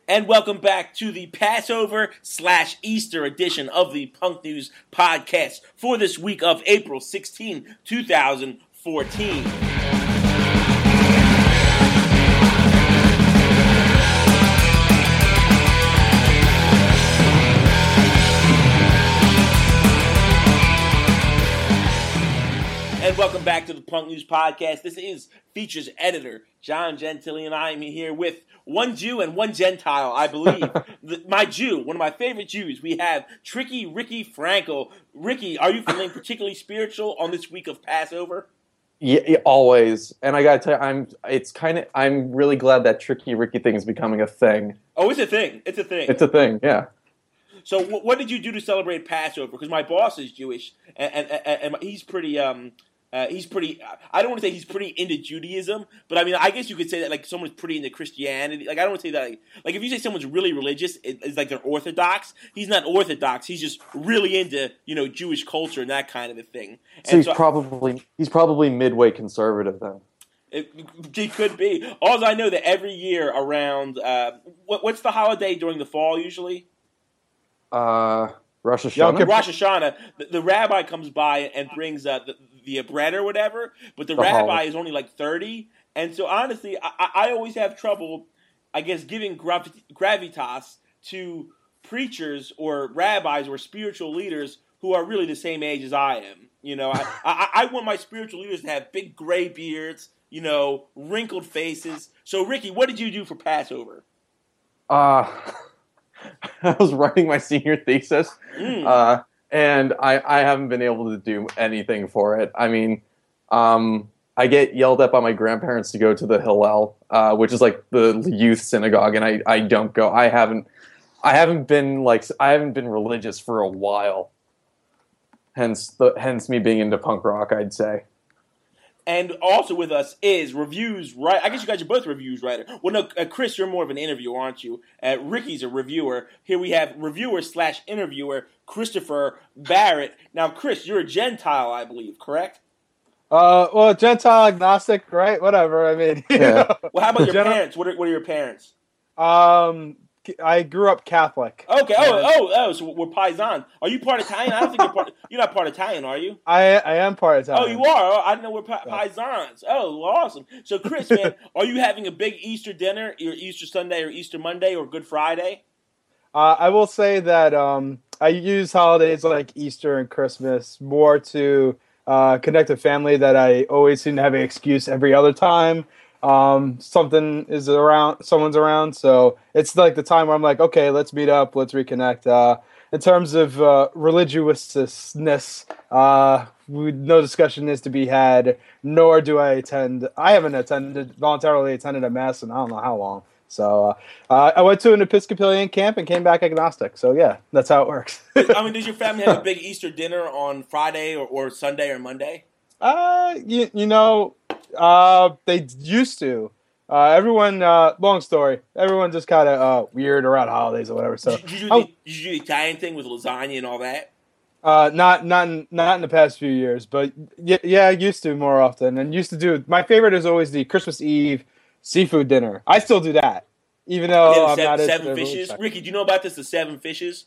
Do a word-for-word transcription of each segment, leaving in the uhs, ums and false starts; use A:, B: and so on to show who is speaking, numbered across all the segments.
A: And welcome back to the Passover slash Easter edition of the Punk News Podcast for this week of April sixteenth, twenty fourteen. And welcome back to the Punk News Podcast. This is features editor John Gentili, and I am here with one Jew and one Gentile, I believe. the, my Jew, one of my favorite Jews. We have Tricky Ricky Frankel. Ricky, are you feeling particularly spiritual on this week of Passover?
B: Yeah, yeah, always. And I gotta tell you, I'm. It's kind of. I'm really glad that Tricky Ricky thing is becoming a thing.
A: Oh, it's a thing. It's a thing.
B: It's a thing. Yeah.
A: So, w- what did you do to celebrate Passover? Because my boss is Jewish, and and, and, and he's pretty. Um, Uh, he's pretty, I don't want to say he's pretty into Judaism, but I mean, I guess you could say that, like, someone's pretty into Christianity. Like, I don't want to say that, like, like if you say someone's really religious, it, it's like they're Orthodox. He's not Orthodox. He's just really into, you know, Jewish culture and that kind of a thing.
B: So and he's so, probably, he's probably midway conservative then.
A: It, it could be. Also, I know that every year around, uh, what, what's the holiday during the fall usually?
B: Uh... Rosh Hashanah?
A: Rosh Hashanah, the, the rabbi comes by and brings uh, the, the bread or whatever, but the, the rabbi holiday. is only like thirty. And so honestly, I, I always have trouble, I guess, giving grav- gravitas to preachers or rabbis or spiritual leaders who are really the same age as I am. You know, I, I, I want my spiritual leaders to have big gray beards, you know, wrinkled faces. So Ricky, what did you do for Passover?
B: Uh... I was writing my senior thesis, mm. uh, and I, I haven't been able to do anything for it. I mean, um, I get yelled at by my grandparents to go to the Hillel, uh, which is like the youth synagogue, and I, I don't go. I haven't I haven't been like I haven't been religious for a while. Hence the hence me being into punk rock, I'd say.
A: And also with us is reviews, right? I guess you guys are both reviews writer. Well, no, uh, Chris, you're more of an interviewer, aren't you? Uh, Ricky's a reviewer. Here we have reviewer slash interviewer Christopher Barrett. Now, Chris, you're a Gentile, I believe, correct?
C: Uh, well, Gentile agnostic, right? Whatever. I mean, you
B: yeah.
C: know.
A: Well, how about your Gen- parents? What are, what are your parents?
C: Um, I grew up Catholic.
A: Okay. Oh, oh, oh. So we're paisans. Are you part Italian? I don't think you're part. You're not part Italian, are you?
C: I I am part Italian.
A: Oh, you are. Oh, I didn't know we're pa- paisans. Oh, awesome. So, Chris, man, are you having a big Easter dinner, or Easter Sunday, or Easter Monday, or Good Friday?
C: Uh, I will say that um, I use holidays like Easter and Christmas more to uh, connect with family. That I always seem to have an excuse every other time. Um, something is around, someone's around, so it's like the time where I'm like, okay, let's meet up, let's reconnect. Uh, in terms of uh, religiousness, uh, we, no discussion is to be had, nor do I attend. I haven't attended, voluntarily attended a mass in I don't know how long. So uh, uh, I went to an Episcopalian camp and came back agnostic. So yeah, that's how it works.
A: I mean, does your family have a big Easter dinner on Friday or, or Sunday or Monday?
C: Uh, you, you know, uh, they used to. Uh, everyone, uh, long story, everyone just kind of uh, weird around holidays or whatever. So,
A: did you, do the, did you do the Italian thing with lasagna and all that?
C: Uh, not not in, not in the past few years, but yeah, yeah, I used to more often, and used to do. My favorite is always the Christmas Eve seafood dinner. I still do that, even though
A: yeah,
C: I'm
A: seven,
C: not
A: seven fishes. Ricky, do you know about this? The seven fishes.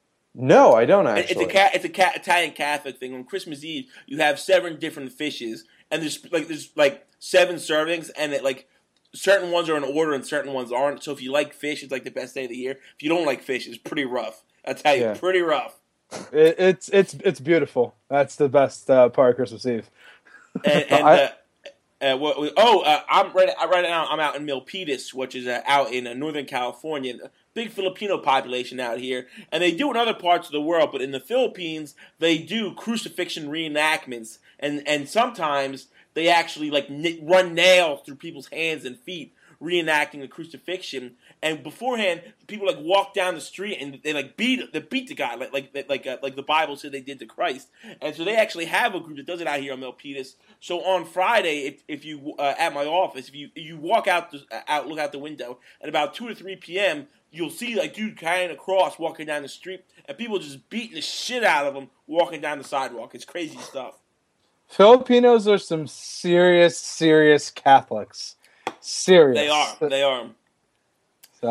B: No, I don't actually.
A: It's a it's a ca- Italian Catholic thing. On Christmas Eve, you have seven different fishes, and there's like there's like seven servings, and it like certain ones are in order and certain ones aren't. So if you like fish, it's like the best day of the year. If you don't like fish, it's pretty rough. I tell you, yeah. pretty rough.
C: It, it's it's it's beautiful. That's the best uh, part of Christmas Eve.
A: and, and I, uh, uh, what, oh, uh, I'm right right now. I'm out in Milpitas, which is uh, out in uh, Northern California. Big Filipino population out here, and they do in other parts of the world, but in the Philippines, they do crucifixion reenactments, and, and sometimes they actually like n- run nails through people's hands and feet, reenacting the crucifixion. And beforehand, people like walk down the street and they like beat they beat the guy like like like uh, like the Bible said they did to Christ. And so they actually have a group that does it out here on Milpitas. So on Friday, if if you uh, at my office, if you you walk out the, out look out the window at about two or three p.m. you'll see like dude carrying a cross walking down the street, and people just beating the shit out of him walking down the sidewalk. It's crazy stuff.
C: Filipinos are some serious, serious Catholics. Serious.
A: They are. They are.
C: So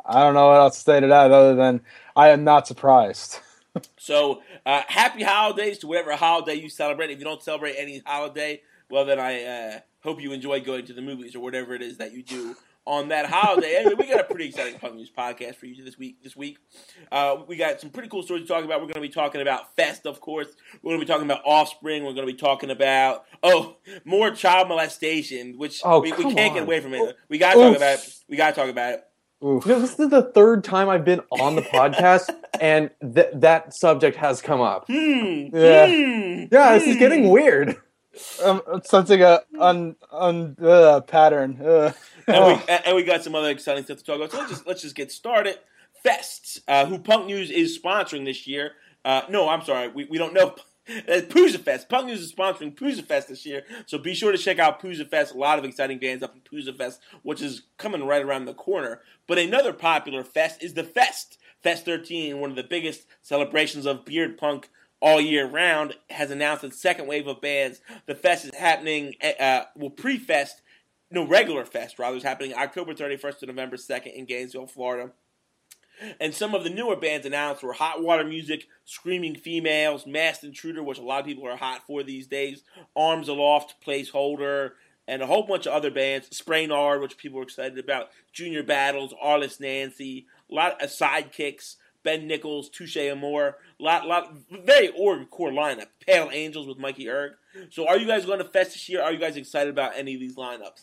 C: I don't know what else to say to that other than I am not surprised.
A: So, uh, happy holidays to whatever holiday you celebrate. If you don't celebrate any holiday, well, then I uh, hope you enjoy going to the movies or whatever it is that you do on that holiday. Anyway, we got a pretty exciting Punk News podcast for you this week. This week, uh, we got some pretty cool stories to talk about. We're going to be talking about Fest, of course. We're going to be talking about Offspring. We're going to be talking about oh, more child molestation, which
B: oh,
A: we, we can't
B: on.
A: get away from it. We got to talk about it. We got to talk about it.
B: Oof. You know, this is the third time I've been on the podcast, and th- that subject has come up.
A: Hmm.
C: Yeah,
A: hmm.
B: yeah, this
A: hmm.
B: is getting weird.
C: Um, sensing a un, un uh, pattern. Uh.
A: And, we, and we got some other exciting stuff to talk about. So let's just, let's just get started. Fest, uh, who Punk News is sponsoring this year. Uh, no, I'm sorry. We, we don't know. Uh, Poozza Fest. Punk News is sponsoring Poozza Fest this year. So be sure to check out Poozza Fest. A lot of exciting bands up in Poozza Fest, which is coming right around the corner. But another popular fest is the Fest. Fest thirteen, one of the biggest celebrations of beard punk all year round, has announced its second wave of bands. The Fest is happening, uh, well, pre-Fest, no, regular Fest, rather, is happening October thirty-first to November second in Gainesville, Florida. And some of the newer bands announced were Hot Water Music, Screaming Females, Masked Intruder, which a lot of people are hot for these days, Arms Aloft, Placeholder, and a whole bunch of other bands, Spraynard, which people are excited about, Junior Battles, Arliss Nancy, a lot of Sidekicks, Ben Nichols, Touche Amore, lot, lot, very core lineup. Pale Angels with Mikey Erg. So are you guys going to Fest this year? Are you guys excited about any of these lineups?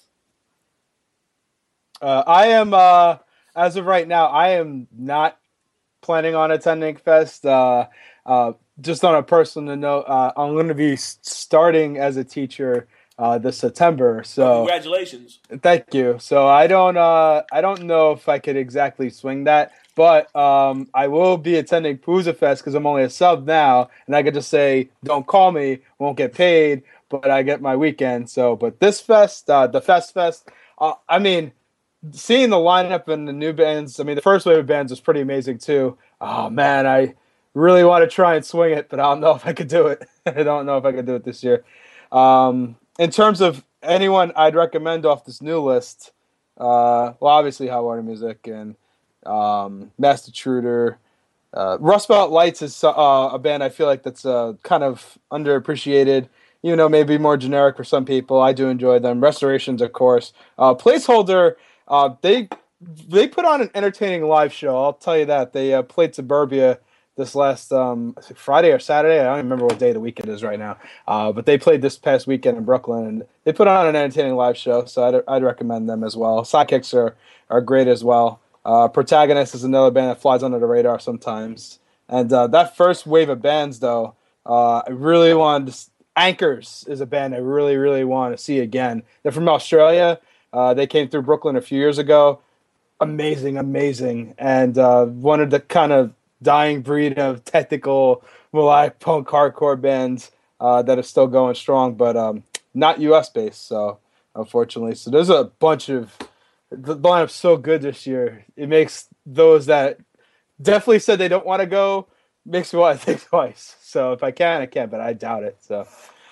C: Uh, I am, uh, as of right now, I am not planning on attending Fest. Uh, uh, just on a personal note, uh, I'm going to be starting as a teacher uh, this September. So
A: oh, congratulations!
C: Thank you. So I don't, uh, I don't know if I could exactly swing that, but um, I will be attending Poozza Fest because I'm only a sub now, and I could just say, "Don't call me, won't get paid," but I get my weekend. So, but this fest, uh, the Fest Fest, uh, I mean. Seeing the lineup and the new bands, I mean, the first wave of bands was pretty amazing too. Oh man, I really want to try and swing it, but I don't know if I could do it. I don't know if I could do it this year. Um, in terms of anyone I'd recommend off this new list, uh, well, obviously Hot Water Music and um, Masked Intruder. Uh, Rust Belt Lights is uh, a band I feel like that's uh, kind of underappreciated. You know, maybe more generic for some people. I do enjoy them. Restorations, of course. Uh, Placeholder. Uh, they they put on an entertaining live show. I'll tell you that. They uh, played Suburbia this last um, Friday or Saturday. I don't even remember what day of the week it is right now. Uh, but they played this past weekend in Brooklyn, and they put on an entertaining live show. So I'd, I'd recommend them as well. Sidekicks are are great as well. Uh, Protagonist is another band that flies under the radar sometimes. And uh, that first wave of bands, though, uh, I really wanted to. Anchors is a band I really, really want to see again. They're from Australia. Uh, they came through Brooklyn a few years ago. Amazing, amazing. And uh, one of the kind of dying breed of technical melodic punk hardcore bands uh, that are still going strong, but um, not U S based, so unfortunately. So there's a bunch of – the lineup's so good this year. It makes those that definitely said they don't want to go makes me want to think twice. So if I can, I can, but I doubt it. So.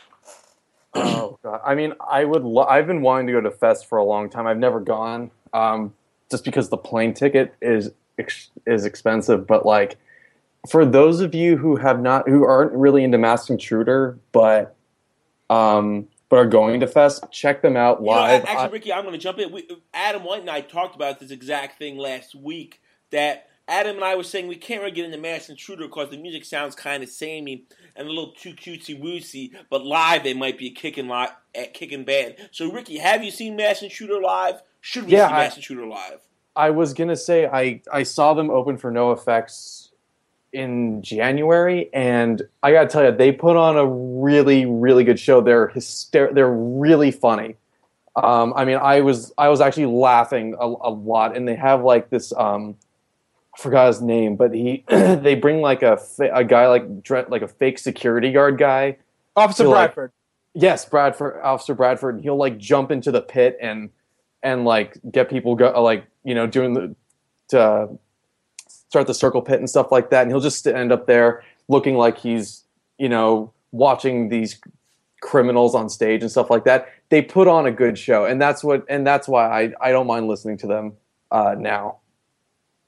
B: Oh God! I mean, I would. Lo- I've been wanting to go to Fest for a long time. I've never gone, um, just because the plane ticket is ex- is expensive. But like, for those of you who have not, who aren't really into Masked Intruder, but um, but are going to Fest, check them out live.
A: You know, actually, Ricky, I'm going to jump in. We, Adam White and I talked about this exact thing last week. That Adam and I were saying we can't really get into Masked Intruder because the music sounds kind of samey and a little too cutesy-woosy, but live they might be a kicking li- kicking band. So, Ricky, have you seen Masked Intruder live? Should we
B: yeah,
A: see Masked Intruder live?
B: I was going to say I, I saw them open for NoFX in January, and I got to tell you, they put on a really, really good show. They're hyster- They're really funny. Um, I mean, I was I was actually laughing a, a lot, and they have like this... Um, I forgot his name, but he they bring like a a guy like like a fake security guard guy,
C: Officer Bradford.
B: Like, yes, Bradford, Officer Bradford. And he'll like jump into the pit and and like get people go like you know doing the to start the circle pit and stuff like that. And he'll just end up there looking like he's you know watching these criminals on stage and stuff like that. They put on a good show, and that's what and that's why I I don't mind listening to them uh, now.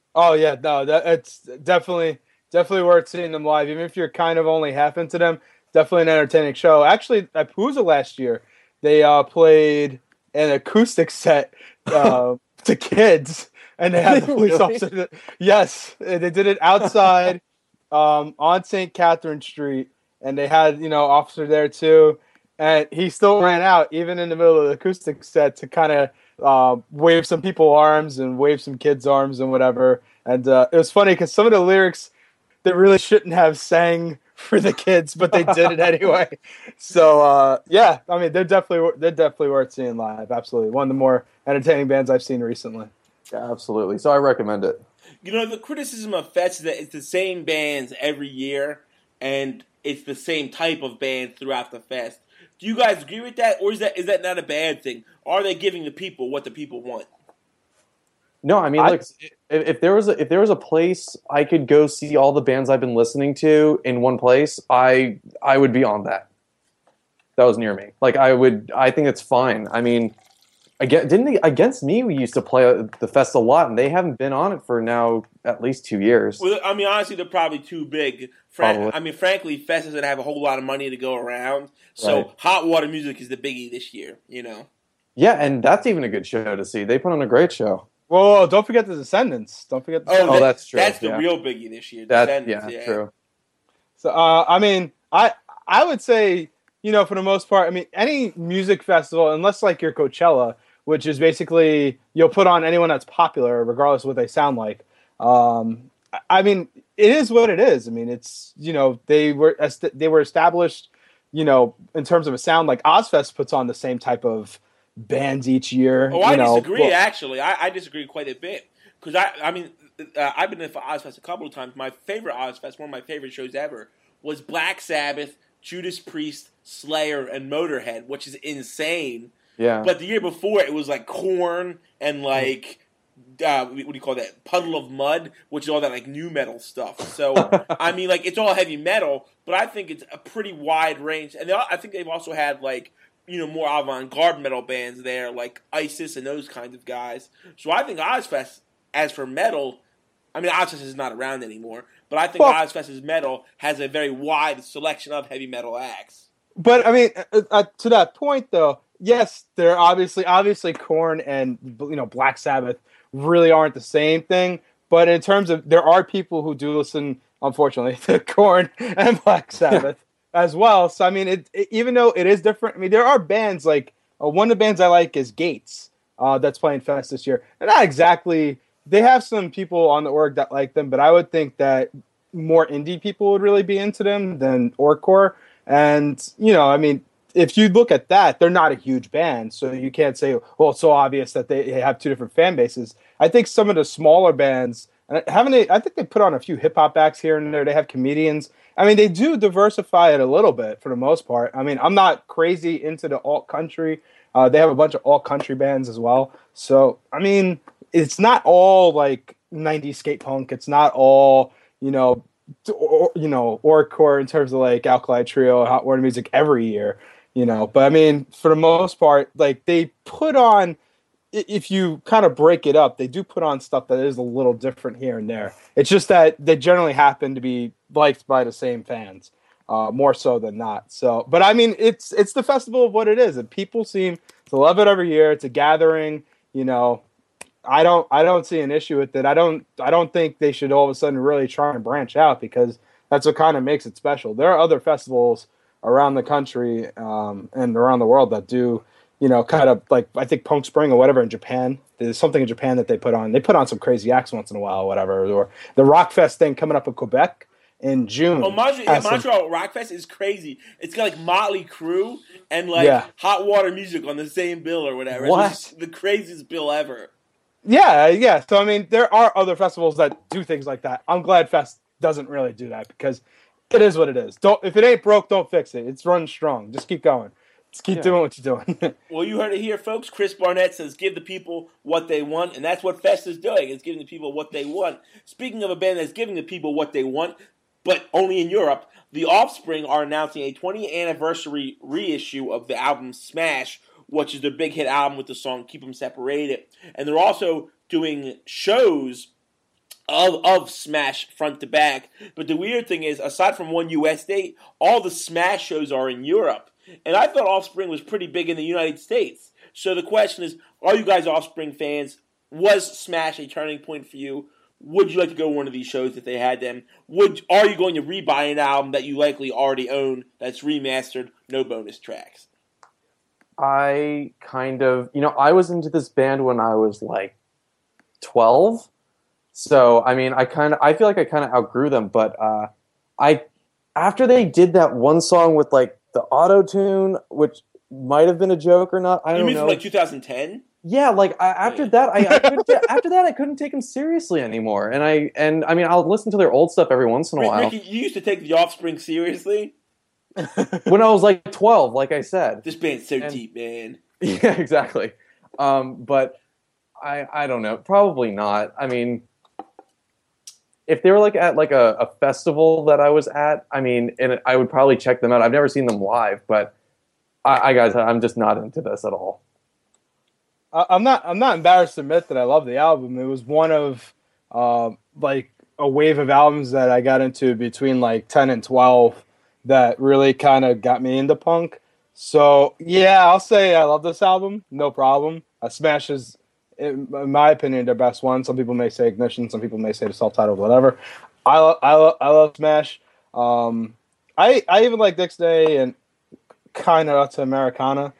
C: Oh yeah, no, that it's definitely definitely worth seeing them live, even if you're kind of only half into them. Definitely an entertaining show. Actually, at Palooza last year, they uh, played an acoustic set uh, to kids, and they had the police
B: Really?
C: officer. That, yes, they did it outside um, on Saint Catherine Street, and they had you know officer there too, and he still ran out even in the middle of the acoustic set to kind of uh, wave some people arms and wave some kids arms and whatever. And uh, it was funny because some of the lyrics they really shouldn't have sang for the kids, but they did it anyway. So uh, yeah, I mean they're definitely they're definitely worth seeing live. Absolutely, one of the more entertaining bands I've seen recently.
B: Yeah, absolutely. So I recommend it.
A: You know, the criticism of Fest is that it's the same bands every year, and it's the same type of band throughout the fest. Do you guys agree with that, or is that is that not a bad thing? Are they giving the people what the people want?
B: No, I mean,
C: I,
B: like, if, if there was a, if there was a place I could go see all the bands I've been listening to in one place, I I would be on that. That was near me. Like, I would. I think it's fine. I mean, again, didn't they, Against Me? We used to play the fest a lot, and they haven't been on it for now at least two years.
A: Well, I mean, honestly, they're probably too big. Fran-
B: Probably.
A: I mean, frankly, Fest doesn't have a whole lot of money to go around, so
B: Right.
A: Hot Water Music is the biggie this year. You know.
B: Yeah, and that's even a good show to see. They put on a great show.
C: Whoa, don't forget the Descendants. Don't forget the
A: Oh,
C: Descendants.
B: Oh,
A: that-
B: that's true,
A: That's the
B: yeah.
A: real biggie this year.
B: That
A: Descendants,
B: yeah, true.
C: So, uh, I mean, I I would say, you know, for the most part, I mean, any music festival, unless like your Coachella, which is basically you'll put on anyone that's popular, regardless of what they sound like. Um, I- I mean, it is what it is. I mean, it's you know they were est- they were established, you know, in terms of a sound. Like Ozfest puts on the same type of bands each year.
A: Oh,
C: you
A: I
C: know,
A: disagree.
C: well-
A: Actually, I, I disagree quite a bit because I, I mean, uh, I've been there for Ozfest a couple of times. My favorite Ozfest, one of my favorite shows ever, was Black Sabbath, Judas Priest, Slayer, and Motorhead, which is insane.
B: Yeah.
A: But the year before, it was like Korn and like uh, what do you call that? Puddle of Mud, which is all that like new metal stuff. So I mean, like it's all heavy metal, but I think it's a pretty wide range. And they, I think they've also had like you know more avant-garde metal bands there, like ISIS and those kinds of guys. So I think Ozfest, as for metal, I mean Ozfest is not around anymore, but I think
C: Well-
A: Ozfest's metal has a very wide selection of heavy metal acts.
C: But I mean, uh, uh, to that point, though, yes, they're obviously obviously Korn and you know Black Sabbath really aren't the same thing. But in terms of, there are people who do listen, unfortunately, to Korn and Black Sabbath as well. So I mean, it, it, even though it is different, I mean, there are bands like uh, one of the bands I like is Gates, uh, that's playing Fest this year. And not exactly. They have some people on the org that like them, but I would think that more indie people would really be into them than orgcore. And, you know, I mean, if you look at that, they're not a huge band. So you can't say, well, it's so obvious that they have two different fan bases. I think some of the smaller bands, and haven't they, I think they put on a few hip hop acts here and there. They have comedians. I mean, they do diversify it a little bit for the most part. I mean, I'm not crazy into the alt country. Uh, they have a bunch of alt country bands as well. So, I mean, it's not all like nineties skate punk. It's not all, you know, or, you know, orgcore in terms of like Alkali Trio, Hot Water Music every year, you know. But I mean, for the most part, like they put on, if you kind of break it up, they do put on stuff that is a little different here and there. It's just that they generally happen to be liked by the same fans, uh, more so than not. So, but I mean, it's it's the festival of what it is, and people seem to love it every year. It's a gathering, you know. I don't I don't see an issue with it. I don't I don't think they should all of a sudden really try and branch out because that's what kind of makes it special. There are other festivals around the country um, and around the world that do, you know, kind of like I think Punk Spring or whatever in Japan. There's something in Japan that they put on. They put on some crazy acts once in a while, or whatever. Or the Rockfest thing coming up in Quebec in June.
A: Oh, Montreal, yeah,
C: has some-
A: Montreal Rockfest is crazy. It's got like Motley Crue and like
C: Yeah.
A: Hot Water Music on the same bill or whatever.
B: What?
A: It's just the craziest bill ever.
C: Yeah, yeah. So I mean, there are other festivals that do things like that. I'm glad Fest doesn't really do that because it is what it is. Don't if it ain't broke, don't fix it. It's running strong. Just keep going. Just keep
B: Yeah.
C: doing what you're doing.
A: Well, you heard it here, folks. Chris Barnett says, give the people what they want, and that's what Fest is doing. It's giving the people what they want. Speaking of a band that's giving the people what they want, but only in Europe, The Offspring are announcing a twentieth anniversary reissue of the album Smash, which is their big hit album with the song Keep 'Em Separated. And they're also doing shows of of Smash front to back. But the weird thing is, aside from one U S date, all the Smash shows are in Europe. And I thought Offspring was pretty big in the United States. So the question is, are you guys Offspring fans? Was Smash a turning point for you? Would you like to go to one of these shows if they had them? Would Are you going to rebuy an album that you likely already own that's remastered, no bonus tracks?
B: I kind of, you know, I was into this band when I was like twelve. So, I mean, I kind of, I feel like I kind of outgrew them, but uh, I, after they did that one song with like the auto-tune, which might have been a joke or not, I don't know.
A: You mean from like two thousand ten?
B: Yeah, like I, after that, I, I couldn't, after that I couldn't take them seriously anymore, and I and I mean I'll listen to their old stuff every once in a
A: Rick,
B: while.
A: Ricky, you used to take the Offspring seriously
B: when I was like twelve, like I said.
A: This band's so
B: and,
A: deep, man.
B: Yeah, exactly. Um, but I I don't know, probably not. I mean, if they were like at like a, a festival that I was at, I mean, and I would probably check them out. I've never seen them live, but I, I guys, I'm just not into this at all.
C: I'm not. I'm not embarrassed to admit that I love the album. It was one of uh, like a wave of albums that I got into between like ten and twelve that really kind of got me into punk. So yeah, I'll say I love this album. No problem. Uh, Smash is, in, in my opinion, their best one. Some people may say Ignition. Some people may say the self-titled. Whatever. I lo- I, lo- I love Smash. Um, I I even like Dixie and kind of to Americana.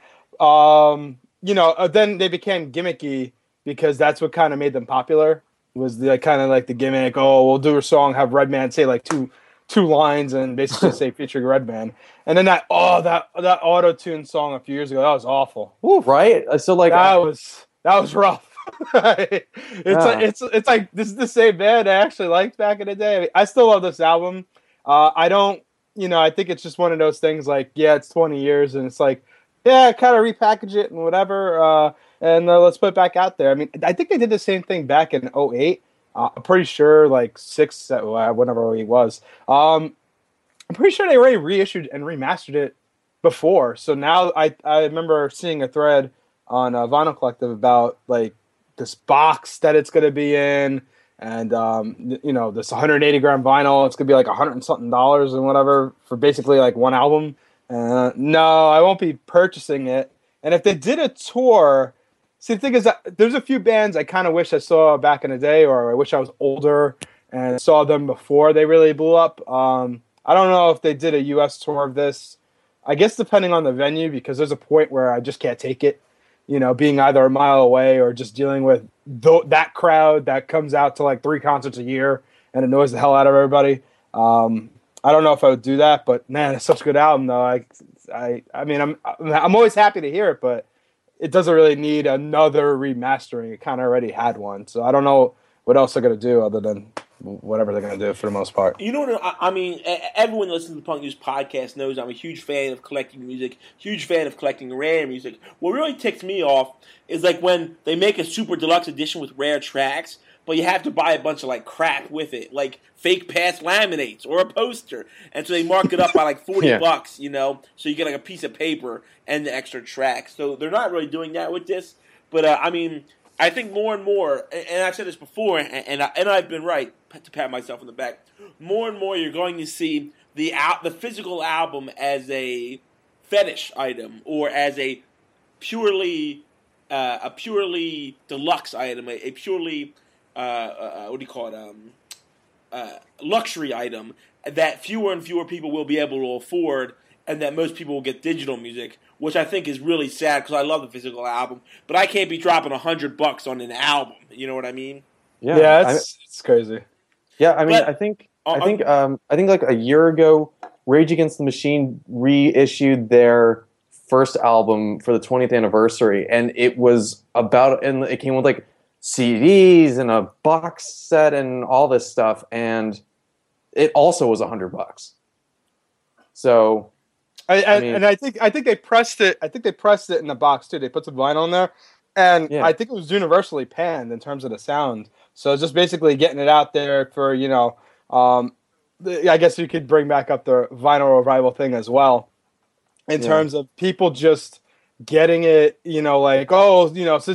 C: Um, You know, uh, then they became gimmicky because that's what kind of made them popular. Was the like, kind of like the gimmick? Oh, we'll do a song, have Redman say like two two lines, and basically say featuring Redman. And then that oh that that auto tune song a few years ago, that was awful.
B: Woo, right? So like
C: that was that was rough. it's yeah. like, it's it's like this is the same band I actually liked back in the day. I, mean, I still love this album. Uh, I don't, you know, I think it's just one of those things. Like, yeah, it's twenty years, and it's like. Yeah, kind of repackage it and whatever, uh, and uh, let's put it back out there. I mean, I think they did the same thing back in oh eight. Uh, I'm pretty sure, like, six, uh, whenever it was. Um, I'm pretty sure they already reissued and remastered it before. So now I, I remember seeing a thread on uh, Vinyl Collective about, like, this box that it's going to be in, and, um, you know, this one hundred eighty gram vinyl. It's going to be like a hundred and something dollars and whatever for basically, like, one album. Uh, no, I won't be purchasing it. And if they did a tour, see, the thing is that there's a few bands I kind of wish I saw back in the day, or I wish I was older and saw them before they really blew up. Um, I don't know if they did a U S tour of this. I guess depending on the venue, because there's a point where I just can't take it, you know, being either a mile away or just dealing with th- that crowd that comes out to like three concerts a year and annoys the hell out of everybody. Um, I don't know if I would do that, but man, it's such a good album, though. I, I, I mean, I'm, I'm always happy to hear it, but it doesn't really need another remastering. It kind of already had one, so I don't know what else they're gonna do other than whatever they're gonna do for the most part.
A: You know what? I, I mean, everyone listening to the Punk News podcast knows I'm a huge fan of collecting music, huge fan of collecting rare music. What really ticks me off is like when they make a super deluxe edition with rare tracks, but you have to buy a bunch of like crap with it, like fake pass laminates or a poster, and so they mark it up by like forty yeah. bucks, you know, so you get like a piece of paper and the extra tracks. So they're not really doing that with this, but uh, I mean, I think more and more, and I've said this before, and and, I, and I've been right to pat myself on the back. More and more, you're going to see the out the physical album as a fetish item or as a purely uh, a purely deluxe item, a, a purely Uh, uh, what do you call it? Um, uh, luxury item that fewer and fewer people will be able to afford, and that most people will get digital music, which I think is really sad because I love the physical album, but I can't be dropping a hundred bucks on an album. You know what I mean?
C: Yeah, yeah it's, I, it's crazy.
B: Yeah, I mean, but, I think uh, I think um, I think like a year ago, Rage Against the Machine reissued their first album for the twentieth anniversary, and it was about, and it came with like C Ds and a box set and all this stuff, and it also was a hundred bucks. So,
C: I, I, I mean, and I think I think they pressed it. I think they pressed it in the box too. They put some vinyl in there, and yeah. I think it was universally panned in terms of the sound. So it's just basically getting it out there for, you know. Um, I guess you could bring back up the vinyl revival thing as well, in yeah. terms of people just getting it. You know, like oh, you know, since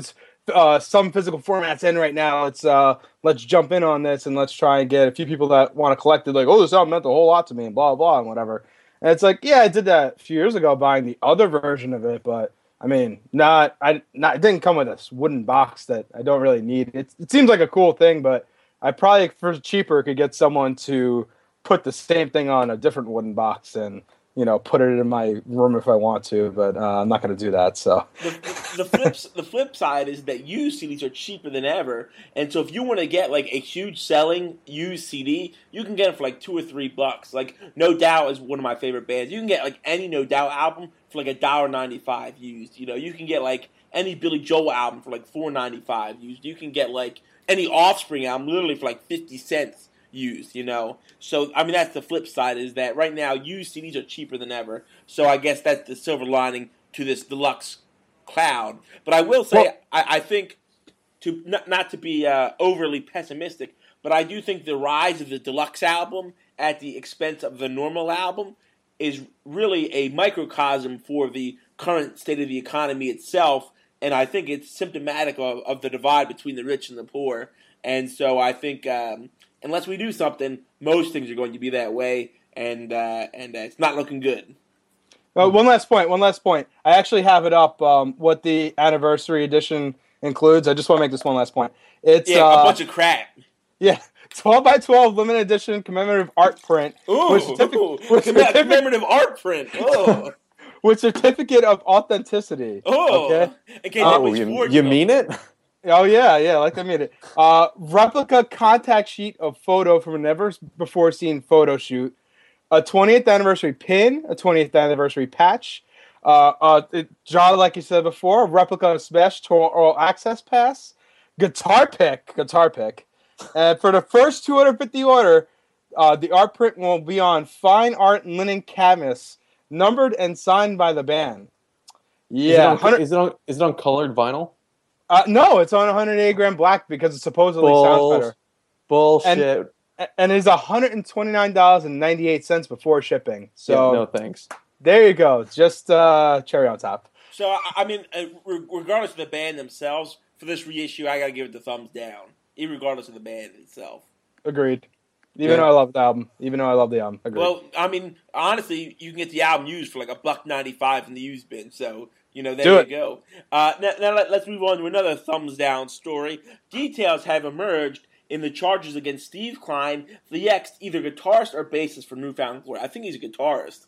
C: uh, some physical formats in right now. Let's uh, let's jump in on this and let's try and get a few people that want to collect it. Like, oh, this album meant a whole lot to me, and blah blah and whatever. And it's like, yeah, I did that a few years ago, buying the other version of it, but I mean, not I not it didn't come with this wooden box that I don't really need. It it seems like a cool thing, but I probably for cheaper could get someone to put the same thing on a different wooden box and, you know, put it in my room if I want to, but uh, I'm not going to do that. So
A: the, the, the flip the flip side is that used C Ds are cheaper than ever, and so if you want to get like a huge selling used C D, you can get it for like two or three bucks. Like No Doubt is one of my favorite bands. You can get like any No Doubt album for like a dollar ninety five used. You know, you can get like any Billy Joel album for like four ninety five used. You can get like any Offspring album literally for like fifty cents. Used, you know, so I mean that's the flip side is that right now used C Ds are cheaper than ever. So I guess that's the silver lining to this deluxe cloud. But I will say, well, I, I think to not, not to be uh, overly pessimistic, but I do think the rise of the deluxe album at the expense of the normal album is really a microcosm for the current state of the economy itself, and I think it's symptomatic of, of the divide between the rich and the poor. And so I think. Um, Unless we do something, most things are going to be that way, and uh, and uh, it's not looking good.
C: Uh, one last point. One last point. I actually have it up. Um, what the anniversary edition includes. I just want to make this one last point. It's
A: yeah,
C: uh,
A: a bunch of crap.
C: Yeah, twelve by twelve limited edition commemorative art print.
A: Ooh,
C: with certificate,
A: ooh
C: with
A: certificate, commemorative art print. Oh.
C: With certificate of authenticity.
A: Oh,
C: okay.
A: Okay,
B: oh you, you mean it?
C: Oh, yeah, yeah, like I mean it. Uh, replica contact sheet of photo from a never-before-seen photo shoot, a twentieth anniversary pin, a twentieth anniversary patch, uh, uh, it, John, like you said before, a replica of Smash Tour All Access Pass, guitar pick, guitar pick. And for the first two hundred fifty order, uh, the art print will be on fine art linen canvas, numbered and signed by the band. Yeah.
B: Is it on, is it on, is it on colored vinyl?
C: Uh, no, it's on one hundred eighty gram black because it supposedly
B: Bull-
C: sounds better.
B: Bullshit.
C: And, and it's one hundred twenty-nine dollars and ninety-eight cents before shipping. So
B: yeah, no thanks.
C: There you go. Just uh, cherry on top.
A: So, I mean, regardless of the band themselves, for this reissue, I got to give it the thumbs down, regardless of the band itself.
C: Agreed. Even
B: yeah.
C: though I love the album. Even though I love the album. Agreed.
A: Well, I mean, honestly, you can get the album used for like a buck ninety-five in the used bin, so... You know, there
C: Do
A: you
C: it.
A: go. Uh, now, now let, let's move on to another thumbs down story. Details have emerged in the charges against Steve Klein, the ex either guitarist or bassist for New Found Glory. I think he's a guitarist.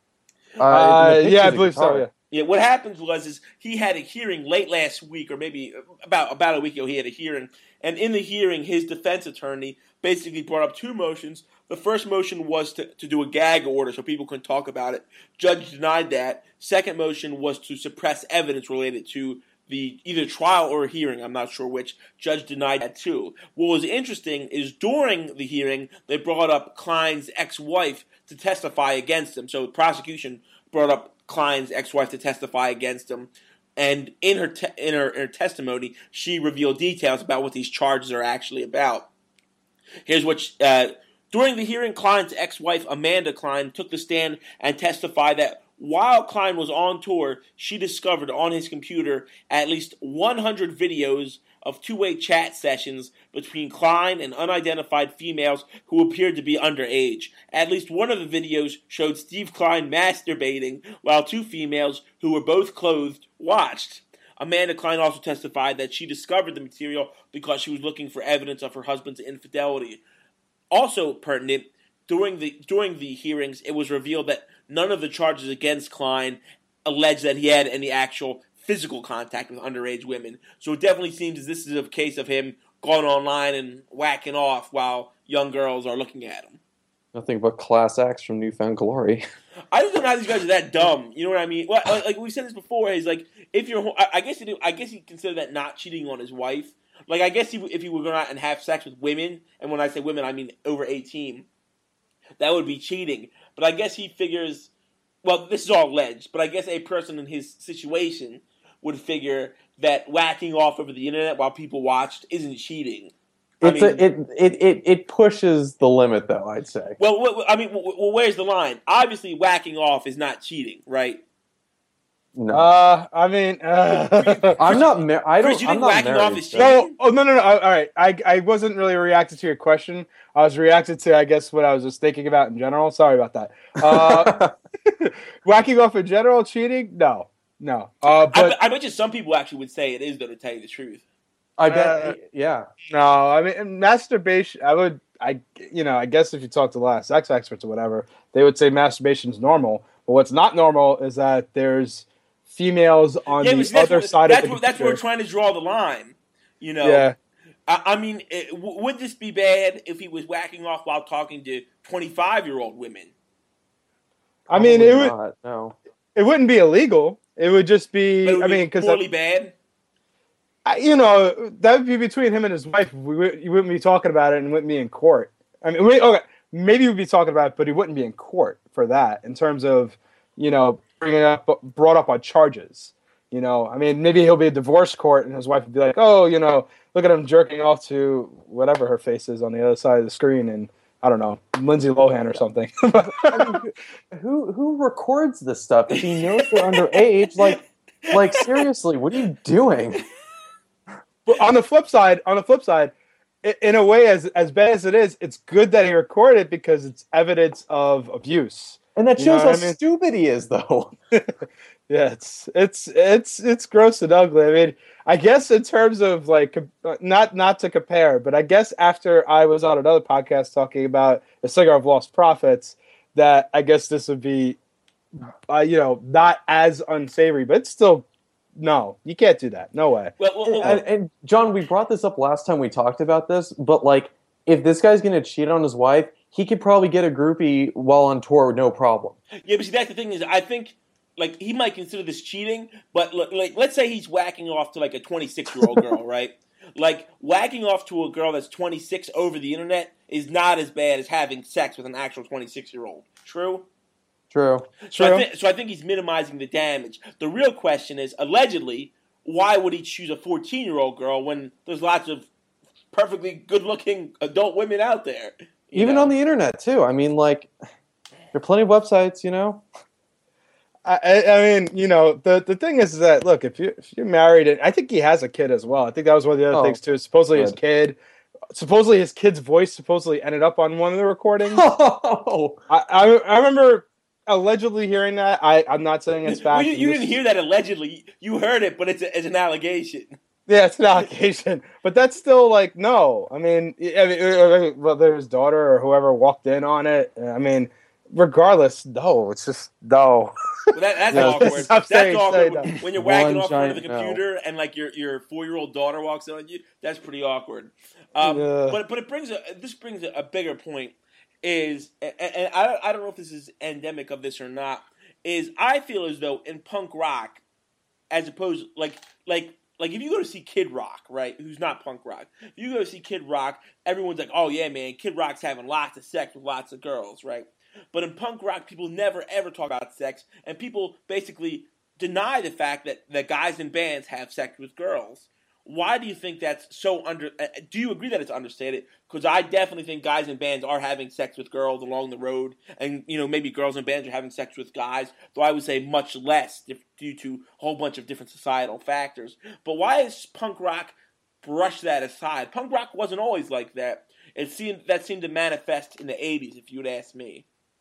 C: Uh, uh, yeah, I believe so. Yeah.
A: Yeah. What happened was is he had a hearing late last week, or maybe about about a week ago. He had a hearing, and in the hearing, his defense attorney basically brought up two motions. The first motion was to, to do a gag order so people couldn't talk about it. Judge denied that. Second motion was to suppress evidence related to the either trial or hearing. I'm not sure which. Judge denied that too. What was interesting is during the hearing, they brought up Klein's ex-wife to testify against him. So the prosecution brought up Klein's ex-wife to testify against him. And in her, te- in her in her testimony, she revealed details about what these charges are actually about. Here's what... She, uh, During the hearing, Klein's ex-wife, Amanda Klein, took the stand and testified that while Klein was on tour, she discovered on his computer at least one hundred videos of two-way chat sessions between Klein and unidentified females who appeared to be underage. At least one of the videos showed Steve Klein masturbating while two females, who were both clothed, watched. Amanda Klein also testified that she discovered the material because she was looking for evidence of her husband's infidelity. Also pertinent, during the during the hearings, it was revealed that none of the charges against Klein alleged that he had any actual physical contact with underage women. So it definitely seems as this is a case of him going online and whacking off while young girls are looking at him.
B: Nothing but class acts from New Found Glory.
A: I just don't know how these guys are that dumb. You know what I mean? Well, like we said this before, he's like, if you're, I guess he, I guess he considered that not cheating on his wife. Like, I guess he, if he were going out and have sex with women, and when I say women, I mean over eighteen, that would be cheating. But I guess he figures, well, this is all alleged, but I guess a person in his situation would figure that whacking off over the internet while people watched isn't cheating. I
B: It's
A: mean,
B: a, it, it, it, it pushes the limit, though, I'd say.
A: well, I mean, well, where's the line? Obviously, whacking off is not cheating, right?
B: No.
C: Uh, I mean, uh,
B: I'm not. Mar- I don't.
A: Chris, you
B: I'm
A: think
B: not
A: whacking
B: married.
A: off is
B: so-
C: no, oh no, no, no. All right, I I wasn't really reacting to your question. I was reacting to, I guess, what I was just thinking about in general. Sorry about that. Uh, whacking off in general, cheating? No, no. Uh,
A: I,
C: but
A: bet- I bet you some people actually would say it is, though, to tell you the truth.
B: I bet.
C: Uh,
B: yeah.
C: no, I mean masturbation. I would, I, you know, I guess if you talk to a lot of sex experts or whatever, they would say masturbation is normal. But what's not normal is that there's females on
A: Yeah,
C: the
A: but see, that's
C: other
A: what-
C: side
A: that's
C: of the
A: what, that's where we're
C: computer.
A: trying to draw the line. You know,
C: Yeah.
A: I, I mean, it, w- would this be bad if he was whacking off while talking to twenty-five-year-old women?
C: I mean, it would.
B: Not, no.
C: It wouldn't be illegal. It would just be.
A: But it would
C: I
A: be
C: mean, because
A: poorly bad.
C: you know that would be between him and his wife. We would, you wouldn't be talking about it and wouldn't be in court. I mean, we, okay, maybe we'd be talking about it, but he wouldn't be in court for that in terms of, you know, bringing up brought up on charges. You know, I mean, maybe he'll be a divorce court and his wife would be like, oh, you know, look at him jerking off to whatever her face is on the other side of the screen, and I don't know, Lindsay Lohan or something.
B: I mean, who who records this stuff if he knows they're underage? Like, like seriously, what are you doing?
C: But on the flip side, on the flip side, i- in a way, as as bad as it is, it's good that he recorded it because it's evidence of abuse.
B: And that
C: You know
B: shows how
C: what I mean?
B: stupid he is, though.
C: Yeah, it's it's it's it's gross and ugly. I mean, I guess in terms of like com- not not to compare, but I guess after I was on another podcast talking about the cigar of lost profits, that I guess this would be, uh, you know, not as unsavory, but it's still no, you can't do that. No way.
A: Well, well, well,
B: And, and John, we brought this up last time we talked about this, but like, if this guy's going to cheat on his wife, he could probably get a groupie while on tour with no problem.
A: yeah, but see, that's the thing is, I think like he might consider this cheating, but l- like let's say he's whacking off to like a twenty-six-year-old girl, right? Like whacking off to a girl that's twenty-six over the internet is not as bad as having sex with an actual twenty-six-year-old. True?
B: True.
A: So I,
C: True.
A: think, so I think he's minimizing the damage. The real question is, allegedly, why would he choose a fourteen-year-old girl when there's lots of perfectly good-looking adult women out there? you
B: Even
A: know?
B: on the internet, too. I mean, like, there are plenty of websites, you know?
C: I, I I mean, you know, the, the thing is that look, if you if you're married, and I think he has a kid as well. I think that was one of the other
B: Oh,
C: things too. Supposedly his
B: good.
C: kid, supposedly his kid's voice supposedly ended up on one of the recordings.
B: Oh,
C: I, I I remember allegedly hearing that. I I'm not saying it's
A: Well,
C: fact.
A: you, you didn't hear that allegedly. You heard it, but it's, a, it's an allegation.
C: Yeah, it's an allegation, but that's still like no. I mean, I mean, whether his daughter or whoever walked in on it. I mean, regardless, no. It's just no.
A: Well, that, that's
B: Yeah,
A: awkward.
C: stop
A: That's
C: saying-
A: awkward
C: saying
A: when,
C: that.
A: when you're whacking
B: One
A: off in front of the
B: giant no.
A: computer and like your, your four year old daughter walks in on you. That's pretty awkward. Um,
C: Yeah.
A: But but it brings a this brings a, a bigger point. Is and, and I don't- I don't know if this is endemic of this or not. Is I feel as though in punk rock, as opposed like like. Like, if you go to see Kid Rock, right, who's not punk rock, if you go to see Kid Rock, everyone's like, oh, yeah, man, Kid Rock's having lots of sex with lots of girls, right? But in punk rock, people never, ever talk about sex, and people basically deny the fact that, that guys in bands have sex with girls. Why do you think that's so under... Uh, do you agree that it's understated? Because I definitely think guys in bands are having sex with girls along the road, and, you know, maybe girls in bands are having sex with guys, though I would say much less if, due to a whole bunch of different societal factors. But why is punk rock brush that aside? Punk rock wasn't always like that. It seemed that seemed to manifest in the eighties, if you'd ask me.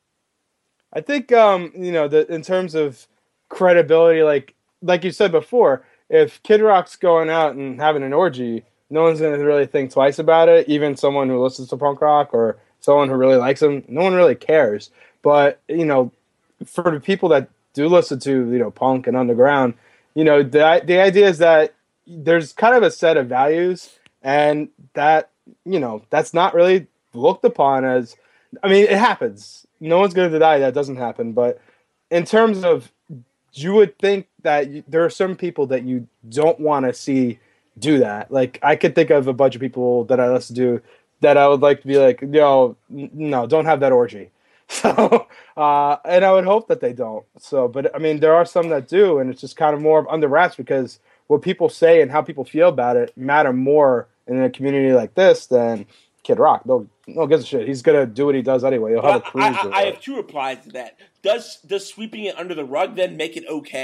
C: I think um, you know, the in terms of credibility, like like you said before, if Kid Rock's going out and having an orgy, no one's gonna really think twice about it. Even someone who listens to punk rock or someone who really likes him, no one really cares. But you know, for the people that do listen to you know punk and underground, you know, the the idea is that there's kind of a set of values, and that you know that's not really looked upon as. I mean, it happens. No one's going to deny that doesn't happen. But in terms of, you would think that you, there are some people that you don't want to see do that. Like, I could think of a bunch of people that I listen to that I would like to be like, yo, n- no, don't have that orgy. So, uh, and I would hope that they don't. So, but I mean, there are some that do, and it's just kind of more of under wraps because what people say and how people feel about it matter more in a community like this than Kid Rock. No, no gives a shit. He's gonna do what he does anyway. He'll have a
A: Well, I,
C: cruise.
A: I, I have two replies to that. Does does sweeping it under the rug then make it okay?